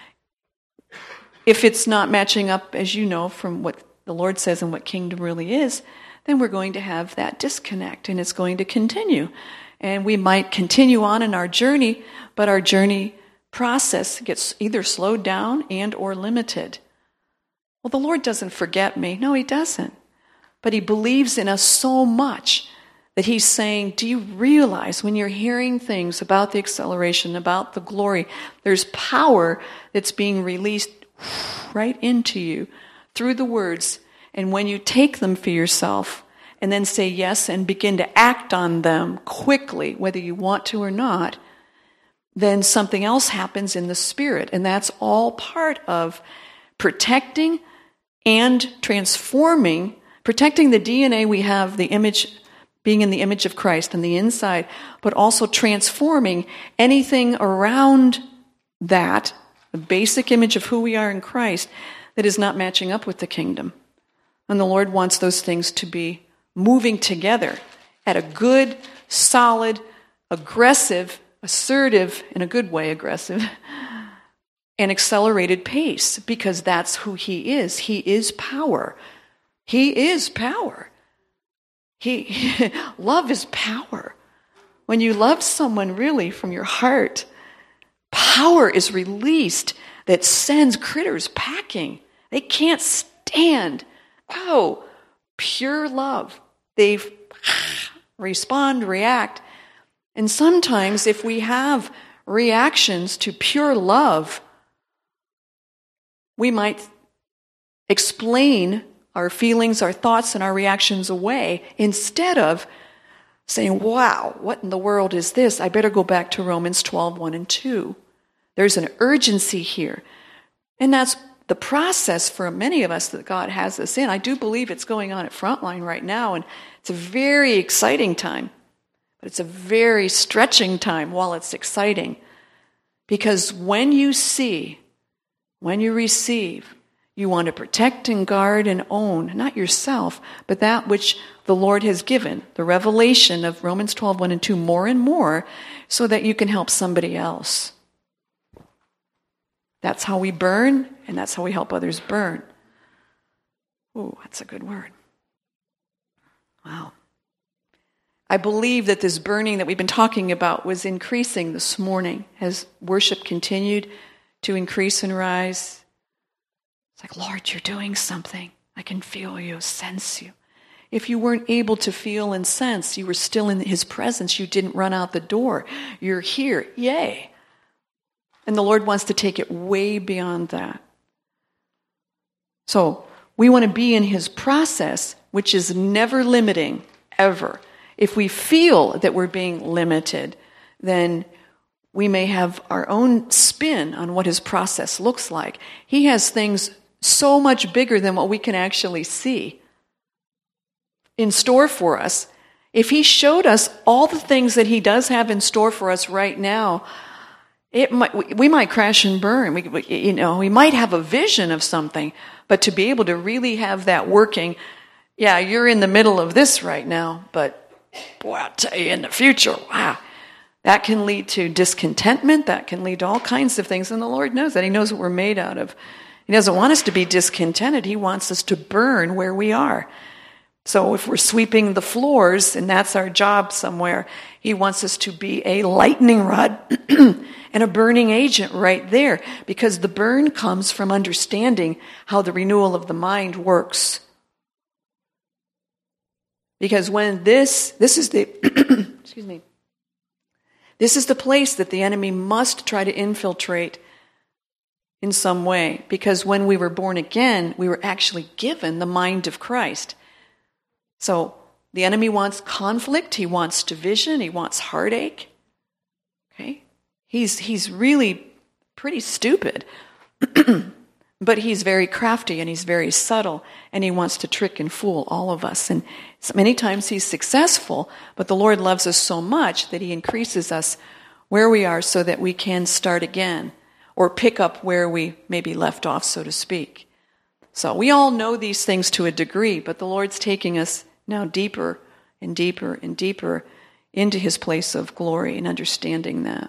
If it's not matching up, as you know, from what the Lord says and what kingdom really is, then we're going to have that disconnect, and it's going to continue. And we might continue on in our journey, but our journey process gets either slowed down and or limited. Well, the Lord doesn't forget me. No, He doesn't. But He believes in us so much that He's saying, do you realize when you're hearing things about the acceleration, about the glory, there's power that's being released right into you through the words. And when you take them for yourself and then say yes and begin to act on them quickly, whether you want to or not, then something else happens in the spirit. And that's all part of protecting and transforming, protecting the DNA we have, the image, being in the image of Christ on the inside, but also transforming anything around that, the basic image of who we are in Christ, that is not matching up with the kingdom. And the Lord wants those things to be moving together at a good, solid, aggressive, assertive, in a good way, aggressive, and accelerated pace, because that's who He is. He is power. He is power. Love is power. When you love someone really from your heart, power is released that sends critters packing. They can't stand. Oh, pure love. They respond, react. And sometimes if we have reactions to pure love, we might explain our feelings, our thoughts, and our reactions away instead of saying, wow, what in the world is this? I better go back to Romans 12, 1 and 2. There's an urgency here. And that's the process for many of us that God has us in. I do believe it's going on at Frontline right now, and it's a very exciting time. But it's a very stretching time while it's exciting. Because when you see, when you receive, you want to protect and guard and own, not yourself, but that which the Lord has given, the revelation of Romans 12, 1 and 2, more and more, so that you can help somebody else. That's how we burn, and that's how we help others burn. Ooh, that's a good word. Wow. I believe that this burning that we've been talking about was increasing this morning as worship continued to increase and rise. It's like, Lord, you're doing something. I can feel you, sense you. If you weren't able to feel and sense, you were still in his presence. You didn't run out the door. You're here. Yay. And the Lord wants to take it way beyond that. So we want to be in his process, which is never limiting, ever. If we feel that we're being limited, then we may have our own spin on what his process looks like. He has things so much bigger than what we can actually see in store for us. If he showed us all the things that he does have in store for us right now, we might crash and burn. We might have a vision of something, but to be able to really have that working, yeah, you're in the middle of this right now, but boy, I'll tell you, in the future, wow, that can lead to discontentment. That can lead to all kinds of things, and the Lord knows that. He knows what we're made out of. He doesn't want us to be discontented. He wants us to burn where we are. So if we're sweeping the floors, and that's our job somewhere, he wants us to be a lightning rod and a burning agent right there, because the burn comes from understanding how the renewal of the mind works. Because when this is the excuse me, this is the place that the enemy must try to infiltrate in some way, because when we were born again, we were actually given the mind of Christ. So the enemy wants conflict, he wants division, he wants heartache. Okay? He's really pretty stupid. But he's very crafty and he's very subtle, and he wants to trick and fool all of us. And many times he's successful, but the Lord loves us so much that he increases us where we are so that we can start again, or pick up where we maybe left off, so to speak. So we all know these things to a degree, but the Lord's taking us now deeper and deeper and deeper into his place of glory and understanding that.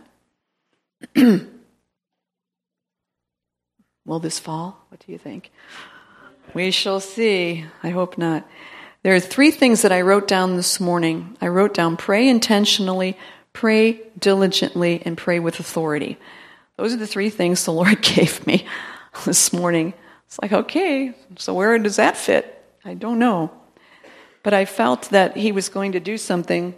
Will this fall? What do you think? We shall see. I hope not. There are 3 things that I wrote down this morning. I wrote down pray intentionally, pray diligently, and pray with authority. Those are the 3 things the Lord gave me this morning. It's like, okay, so where does that fit? I don't know. But I felt that he was going to do something.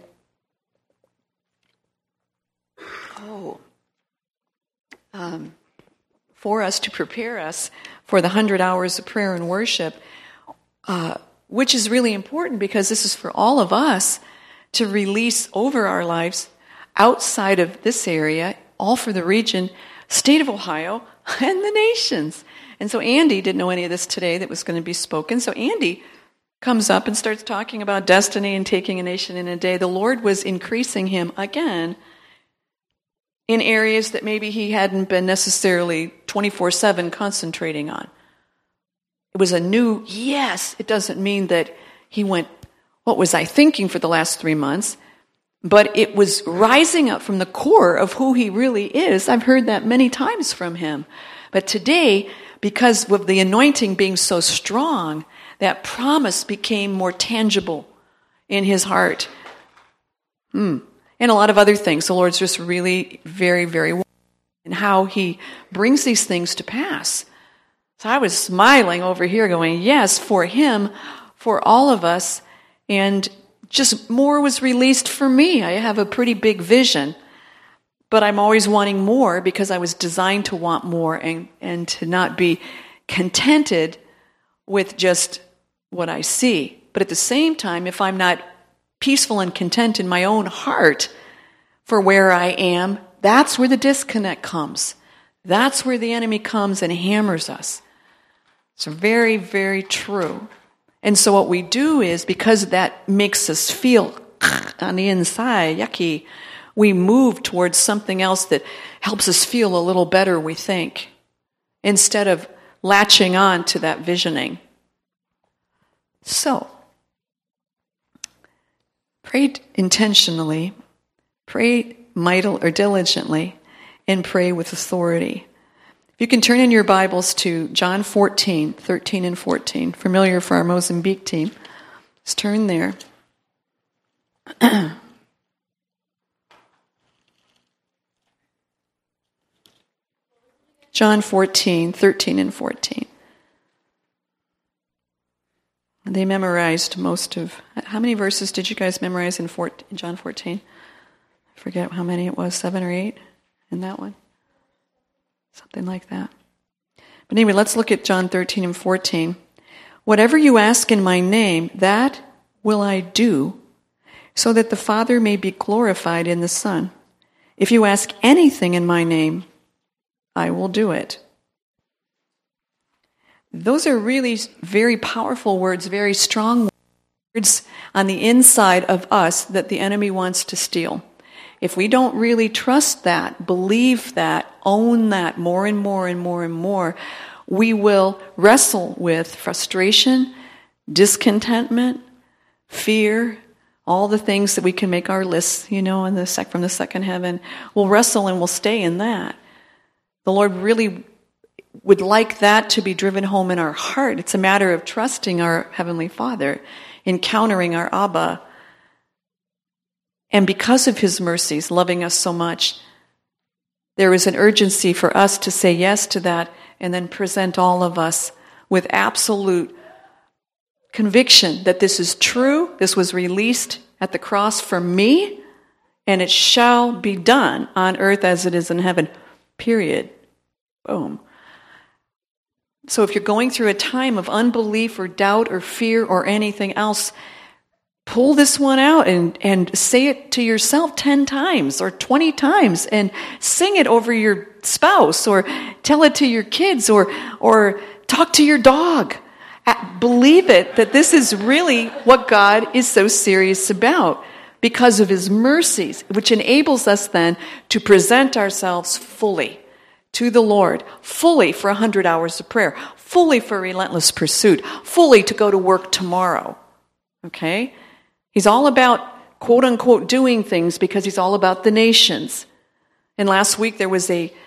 For us, to prepare us for the 100 hours of prayer and worship, which is really important, because this is for all of us to release over our lives outside of this area, all for the region, state of Ohio, and the nations. And so Andy didn't know any of this today that was going to be spoken. So Andy comes up and starts talking about destiny and taking a nation in a day. The Lord was increasing him again in areas that maybe he hadn't been necessarily 24/7 concentrating on. It was a new yes. It doesn't mean that he went, what was I thinking for the last 3 months? But it was rising up from the core of who he really is. I've heard that many times from him. But today, because of the anointing being so strong, that promise became more tangible in his heart. And a lot of other things. The Lord's just really very, very wise in how he brings these things to pass. So I was smiling over here going, yes, for him, for all of us, and just more was released for me. I have a pretty big vision, but I'm always wanting more, because I was designed to want more and to not be contented with just what I see. But at the same time, if I'm not peaceful and content in my own heart for where I am, that's where the disconnect comes. That's where the enemy comes and hammers us. It's very, very true. And so what we do is, because that makes us feel on the inside, yucky, we move towards something else that helps us feel a little better, we think, instead of latching on to that visioning. So, pray intentionally, pray mightily or diligently, and pray with authority. If you can turn in your Bibles to John 14, 13 and 14, familiar for our Mozambique team. Let's turn there. John 14, 13 and 14. They memorized most of... How many verses did you guys memorize in John 14? I forget how many it was, 7 or 8 in that one. Something like that. But anyway, let's look at John 13 and 14. Whatever you ask in my name, that will I do, so that the Father may be glorified in the Son. If you ask anything in my name, I will do it. Those are really very powerful words, very strong words on the inside of us that the enemy wants to steal. If we don't really trust that, believe that, own that more and more and more and more, we will wrestle with frustration, discontentment, fear, all the things that we can make our lists, from the second heaven. We'll wrestle and we'll stay in that. The Lord really would like that to be driven home in our heart. It's a matter of trusting our Heavenly Father, encountering our Abba. And because of His mercies, loving us so much, there is an urgency for us to say yes to that and then present all of us with absolute conviction that this is true, this was released at the cross for me, and it shall be done on earth as it is in heaven. Period. Boom. So if you're going through a time of unbelief or doubt or fear or anything else, pull this one out and say it to yourself 10 times or 20 times and sing it over your spouse or tell it to your kids or talk to your dog. Believe it, that this is really what God is so serious about because of His mercies, which enables us then to present ourselves fully to the Lord, fully for 100 hours of prayer, fully for relentless pursuit, fully to go to work tomorrow. Okay? He's all about, quote unquote, doing things because He's all about the nations. And last week there was a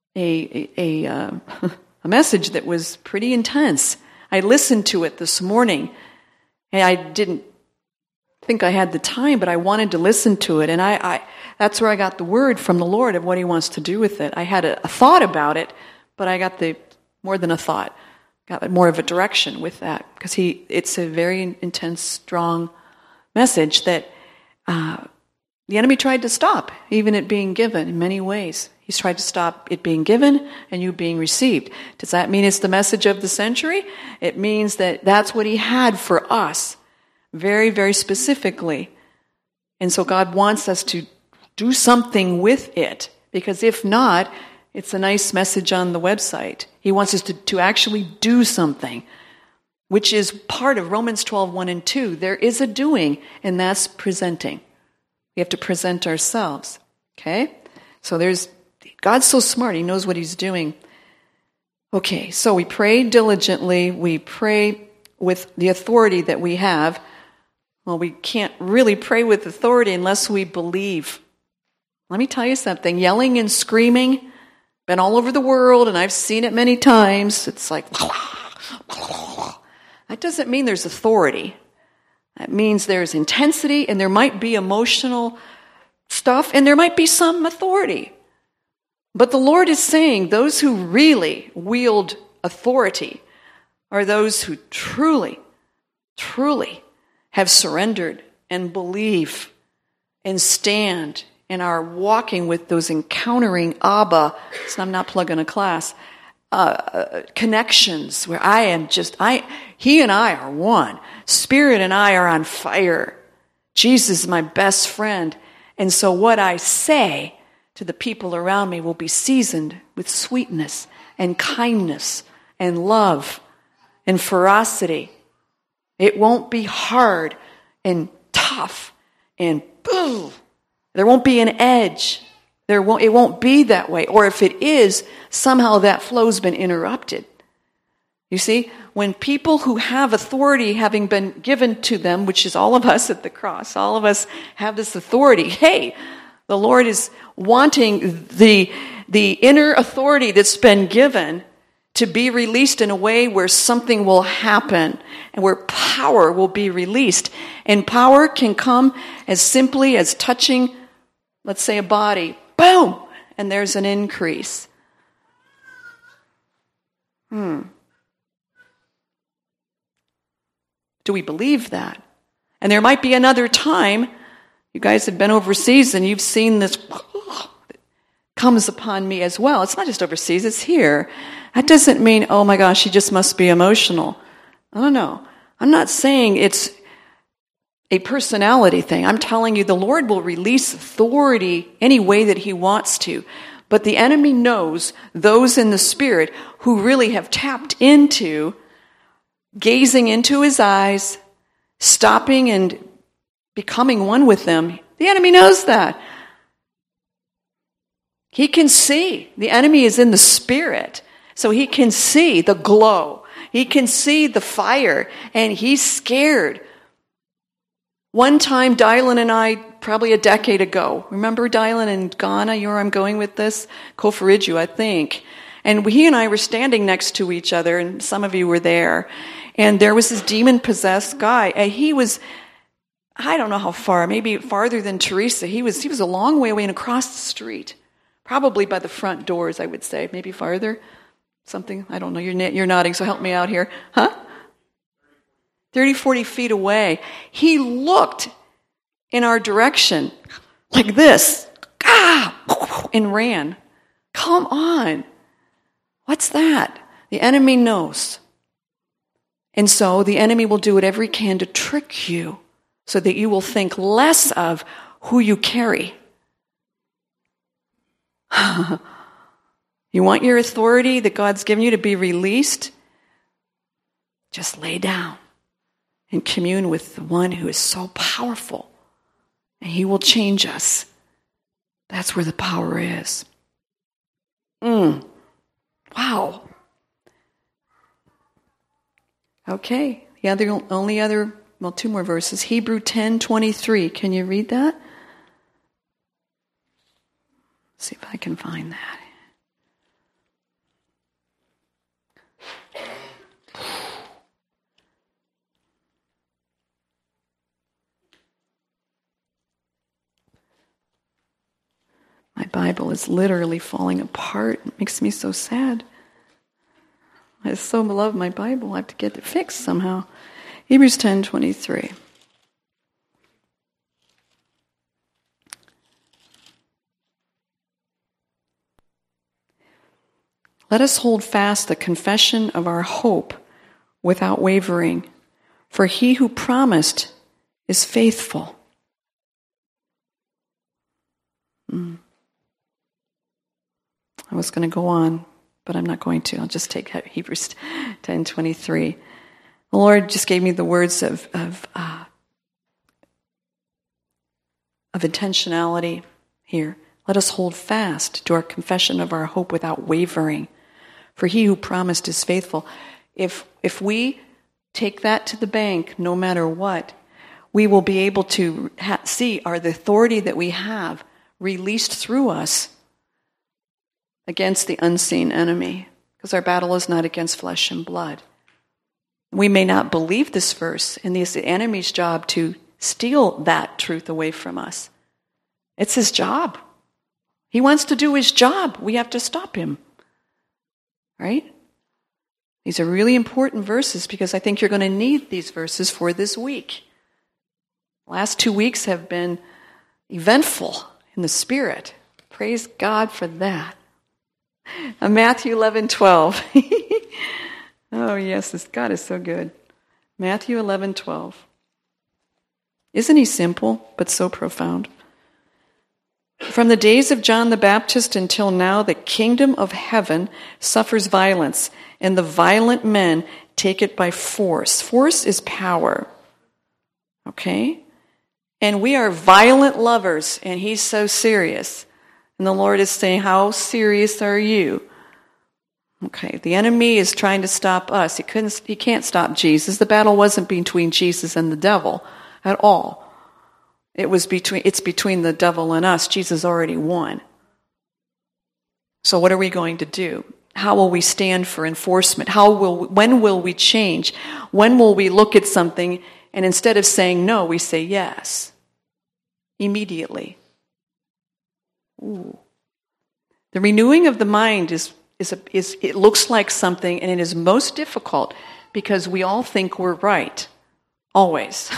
message that was pretty intense. I listened to it this morning, and I didn't think I had the time, but I wanted to listen to it, and I that's where I got the word from the Lord of what He wants to do with it. I had a thought about it, but I got more than a thought, got more of a direction with that, because it's a very intense, strong message that the enemy tried to stop, even it being given in many ways. He's tried to stop it being given and you being received. Does that mean it's the message of the century? It means that that's what He had for us, very, very specifically. And so God wants us to do something with it, because if not, it's a nice message on the website. He wants us to actually do something, which is part of Romans 12, 1 and 2. There is a doing, and that's presenting. We have to present ourselves. Okay? So God's so smart, He knows what He's doing. Okay, so we pray diligently, we pray with the authority that we have. Well, we can't really pray with authority unless we believe. Let me tell you something, yelling and screaming, been all over the world, and I've seen it many times. It's like, that doesn't mean there's authority. That means there's intensity, and there might be emotional stuff, and there might be some authority. But the Lord is saying those who really wield authority are those who truly, truly have surrendered and believe and stand and are walking with those encountering Abba, so I'm not plugging a class, connections where He and I are one. Spirit and I are on fire. Jesus is my best friend. And so what I say to the people around me will be seasoned with sweetness and kindness and love and ferocity. It won't be hard and tough and boom. There won't be an edge. It won't be that way. Or if it is, somehow that flow's been interrupted. You see, when people who have authority having been given to them, which is all of us at the cross, all of us have this authority. Hey, the Lord is wanting the inner authority that's been given to be released in a way where something will happen and where power will be released. And power can come as simply as touching, let's say, a body. Boom! And there's an increase. Do Do we believe that? And there might be another time, you guys have been overseas and you've seen this comes upon me as well. It's not just overseas, it's here. That doesn't mean, oh my gosh, she just must be emotional. I don't know. I'm not saying it's a personality thing. I'm telling you the Lord will release authority any way that he wants to. But the enemy knows those in the Spirit who really have tapped into gazing into his eyes, stopping and becoming one with them. The enemy knows that. He can see. The enemy is in the Spirit. So he can see the glow. He can see the fire. And he's scared. One time, Dylan and I, probably a decade ago, remember Dylan in Ghana? You know where I'm going with this? Koforidju, I think. And he and I were standing next to each other, and some of you were there. And there was this demon-possessed guy. And he was, I don't know how far, maybe farther than Teresa. He was a long way away and across the street. Probably by the front doors, I would say. Maybe farther. Something, I don't know. You're nodding, so help me out here. Huh? 30, 40 feet away. He looked in our direction like this. And ran. Come on. What's that? The enemy knows. And so the enemy will do whatever he can to trick you so that you will think less of who you carry. You want your authority that God's given you to be released? Just lay down and commune with the one who is so powerful. And he will change us. That's where the power is. Wow. Okay. Two more verses. Hebrew 10:23. Can you read that? See if I can find that. My Bible is literally falling apart. It makes me so sad. I so love my Bible. I have to get it fixed somehow. Hebrews 10:23. Let us hold fast the confession of our hope without wavering, for he who promised is faithful. I was going to go on, but I'm not going to. I'll just take Hebrews 10:23. The Lord just gave me the words of intentionality here. Let us hold fast to our confession of our hope without wavering, for he who promised is faithful. If we take that to the bank, no matter what, we will be able to see the authority that we have released through us against the unseen enemy, because our battle is not against flesh and blood. We may not believe this verse, and it's the enemy's job to steal that truth away from us. It's his job. He wants to do his job. We have to stop him. Right? These are really important verses because I think you're going to need these verses for this week. The last 2 weeks have been eventful in the Spirit. Praise God for that. Matthew 11:12. Oh, yes, this God is so good. Matthew 11:12. Isn't he simple, but so profound? From the days of John the Baptist until now, the kingdom of heaven suffers violence, and the violent men take it by force. Force is power. Okay? And we are violent lovers, and he's so serious. And the Lord is saying, how serious are you? Okay, the enemy is trying to stop us. He can't stop Jesus. The battle wasn't between Jesus and the devil at all. It's between the devil and us. Jesus already won. So what are we going to do? How will we stand for enforcement? When will we change? When will we look at something and instead of saying no, we say yes? Immediately. Ooh. The renewing of the mind it looks like something, and it is most difficult because we all think we're right. Always.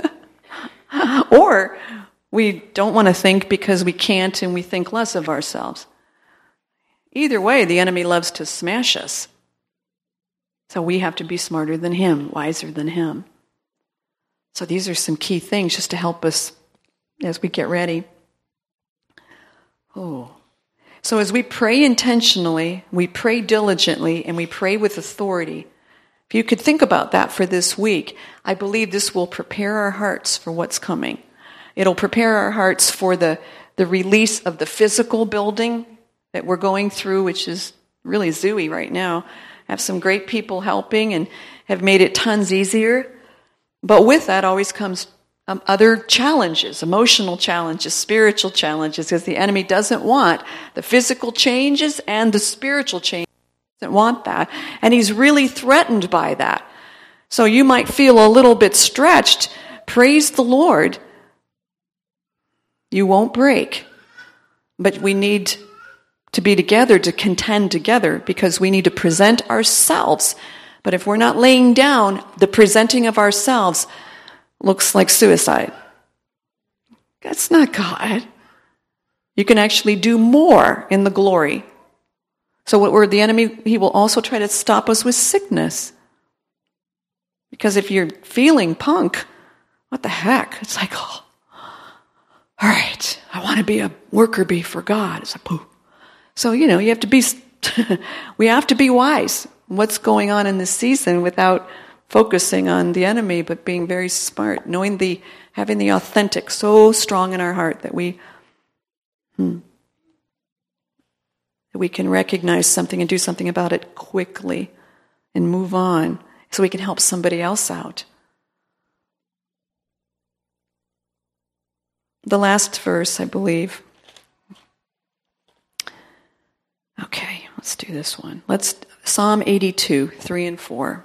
Or we don't want to think because we can't and we think less of ourselves. Either way, the enemy loves to smash us. So we have to be smarter than him, wiser than him. So these are some key things just to help us as we get ready. So as we pray intentionally, we pray diligently, and we pray with authority. If you could think about that for this week, I believe this will prepare our hearts for what's coming. It'll prepare our hearts for the release of the physical building that we're going through, which is really zooey right now. I have some great people helping and have made it tons easier. But with that always comes other challenges, emotional challenges, spiritual challenges, because the enemy doesn't want the physical changes and the spiritual changes. He doesn't want that. And he's really threatened by that. So you might feel a little bit stretched. Praise the Lord. You won't break. But we need to be together, to contend together, because we need to present ourselves. But if we're not laying down, the presenting of ourselves looks like suicide. That's not God. You can actually do more in the glory. So what we're the enemy, he will also try to stop us with sickness. Because if you're feeling punk, what the heck? It's like, all right, I want to be a worker bee for God. It's like, pooh. So, you have to be, we have to be wise. What's going on in this season without focusing on the enemy, but being very smart, having the authentic so strong in our heart that we can recognize something and do something about it quickly and move on so we can help somebody else out. The last verse, I believe. Okay, let's do this one. Psalm 82, 3 and 4.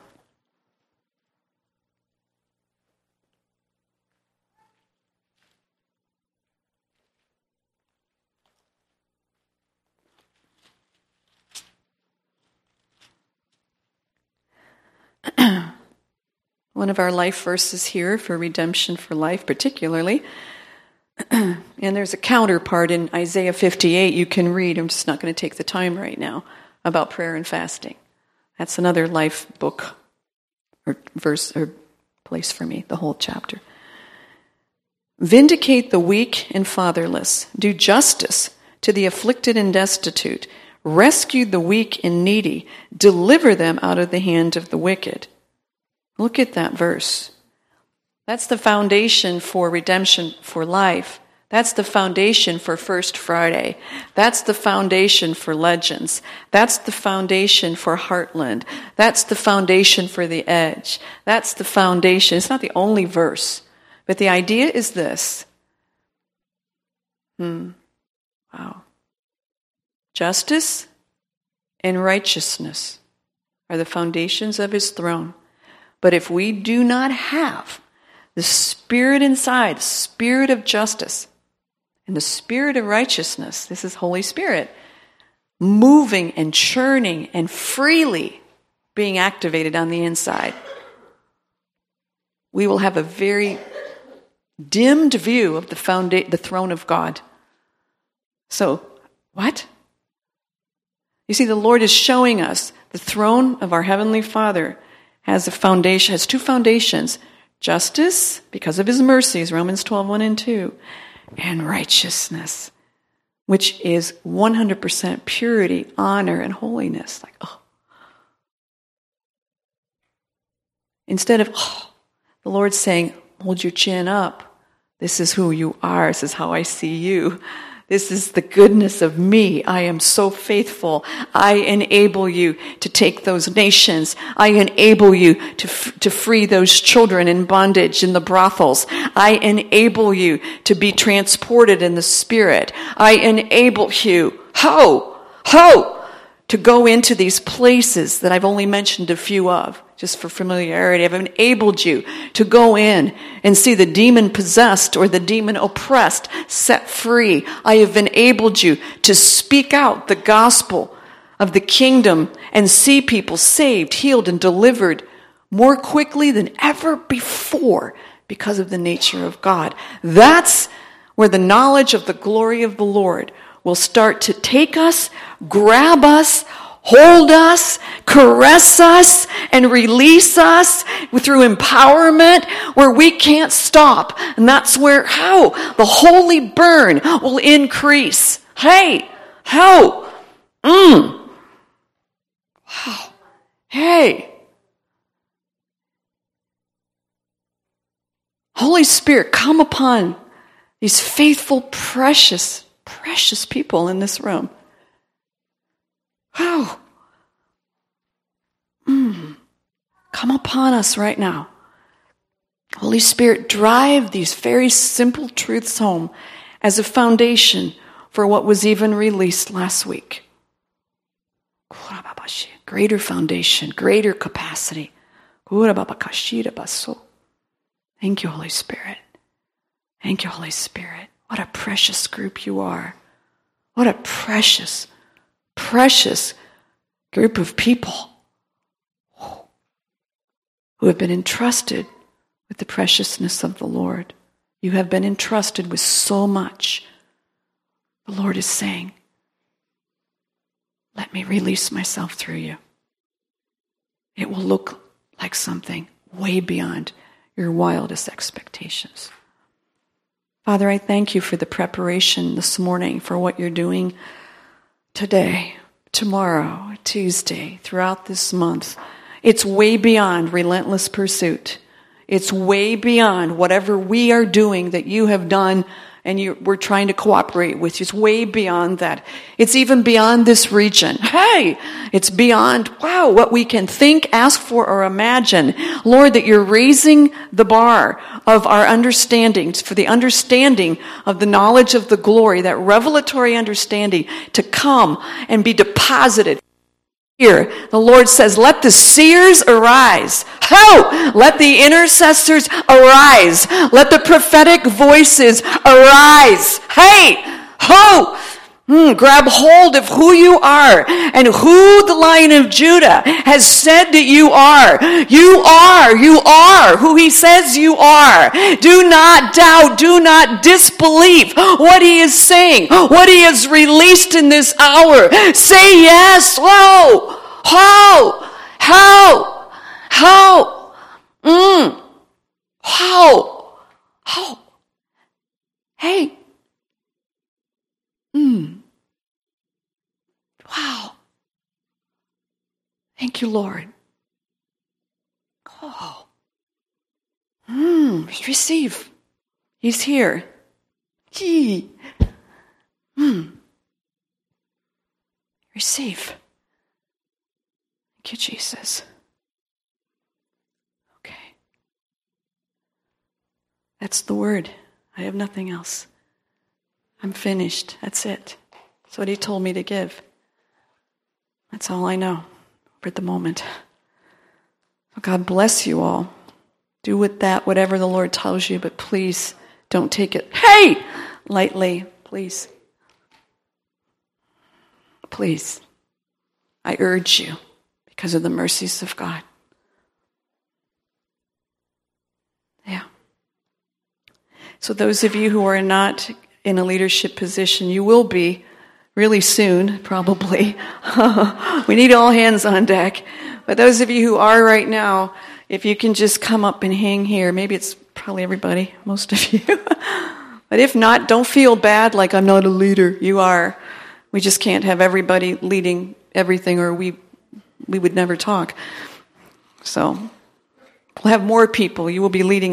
One of our life verses here for Redemption for Life particularly. And there's a counterpart in Isaiah 58 you can read. I'm just not going to take the time right now about prayer and fasting. That's another life book or verse or place for me, the whole chapter. Vindicate the weak and fatherless. Do justice to the afflicted and destitute. Rescue the weak and needy. Deliver them out of the hand of the wicked. Look at that verse. That's the foundation for Redemption for Life. That's the foundation for First Friday. That's the foundation for Legends. That's the foundation for Heartland. That's the foundation for The Edge. That's the foundation. It's not the only verse, but the idea is this. Wow. Justice and righteousness are the foundations of his throne. But if we do not have the Spirit inside, the Spirit of justice, and the Spirit of righteousness, this is Holy Spirit, moving and churning and freely being activated on the inside, we will have a very dimmed view of the throne of God. So, what? You see, the Lord is showing us the throne of our Heavenly Father has a foundation, has two foundations. Justice, because of his mercies, Romans 12, 1 and 2, and righteousness, which is 100% purity, honor, and holiness. Instead of, the Lord's saying, hold your chin up. This is who you are. This is how I see you. This is the goodness of me. I am so faithful. I enable you to take those nations. I enable you to free those children in bondage in the brothels. I enable you to be transported in the Spirit. I enable you, to go into these places that I've only mentioned a few of, just for familiarity. I've enabled you to go in and see the demon possessed or the demon oppressed set free. I have enabled you to speak out the gospel of the kingdom and see people saved, healed, and delivered more quickly than ever before because of the nature of God. That's where the knowledge of the glory of the Lord will start to take us, grab us, hold us, caress us, and release us through empowerment where we can't stop. And that's where the holy burn will increase. Hey, how? Wow. Hey. Holy Spirit, come upon these faithful, precious people in this room. Wow. Come upon us right now. Holy Spirit, drive these very simple truths home as a foundation for what was even released last week. Greater foundation, greater capacity. Thank you, Holy Spirit. Thank you, Holy Spirit. What a precious group you are. What a precious group of people who have been entrusted with the preciousness of the Lord. You have been entrusted with so much. The Lord is saying, let me release myself through you. It will look like something way beyond your wildest expectations. Father, I thank you for the preparation this morning for what you're doing today, tomorrow, Tuesday, throughout this month. It's way beyond relentless pursuit. It's way beyond whatever we are doing that you have done and we're trying to cooperate with you. It's way beyond that. It's even beyond this region. Hey, it's beyond, what we can think, ask for, or imagine. Lord, that you're raising the bar of our understanding, for the understanding of the knowledge of the glory, that revelatory understanding to come and be deposited. Here, the Lord says, let the seers arise. Let the intercessors arise. Let the prophetic voices arise. Grab hold of who you are and who the Lion of Judah has said that you are. You are who he says you are. Do not doubt, do not disbelieve what he is saying, what he has released in this hour. Say yes. Hey. Wow. Thank you, Lord. Receive. He's here. Receive. Thank you, Jesus. Okay. That's the word. I have nothing else. I'm finished. That's it. That's what he told me to give. That's all I know for the moment. So God bless you all. Do with that whatever the Lord tells you, but please don't take it, lightly. Please. Please. I urge you because of the mercies of God. Yeah. So those of you who are not in a leadership position, you will be really soon, probably. We need all hands on deck. But those of you who are right now, if you can just come up and hang here. Maybe it's probably everybody, most of you. But if not, don't feel bad like I'm not a leader. You are. We just can't have everybody leading everything or we would never talk. So we'll have more people. You will be leading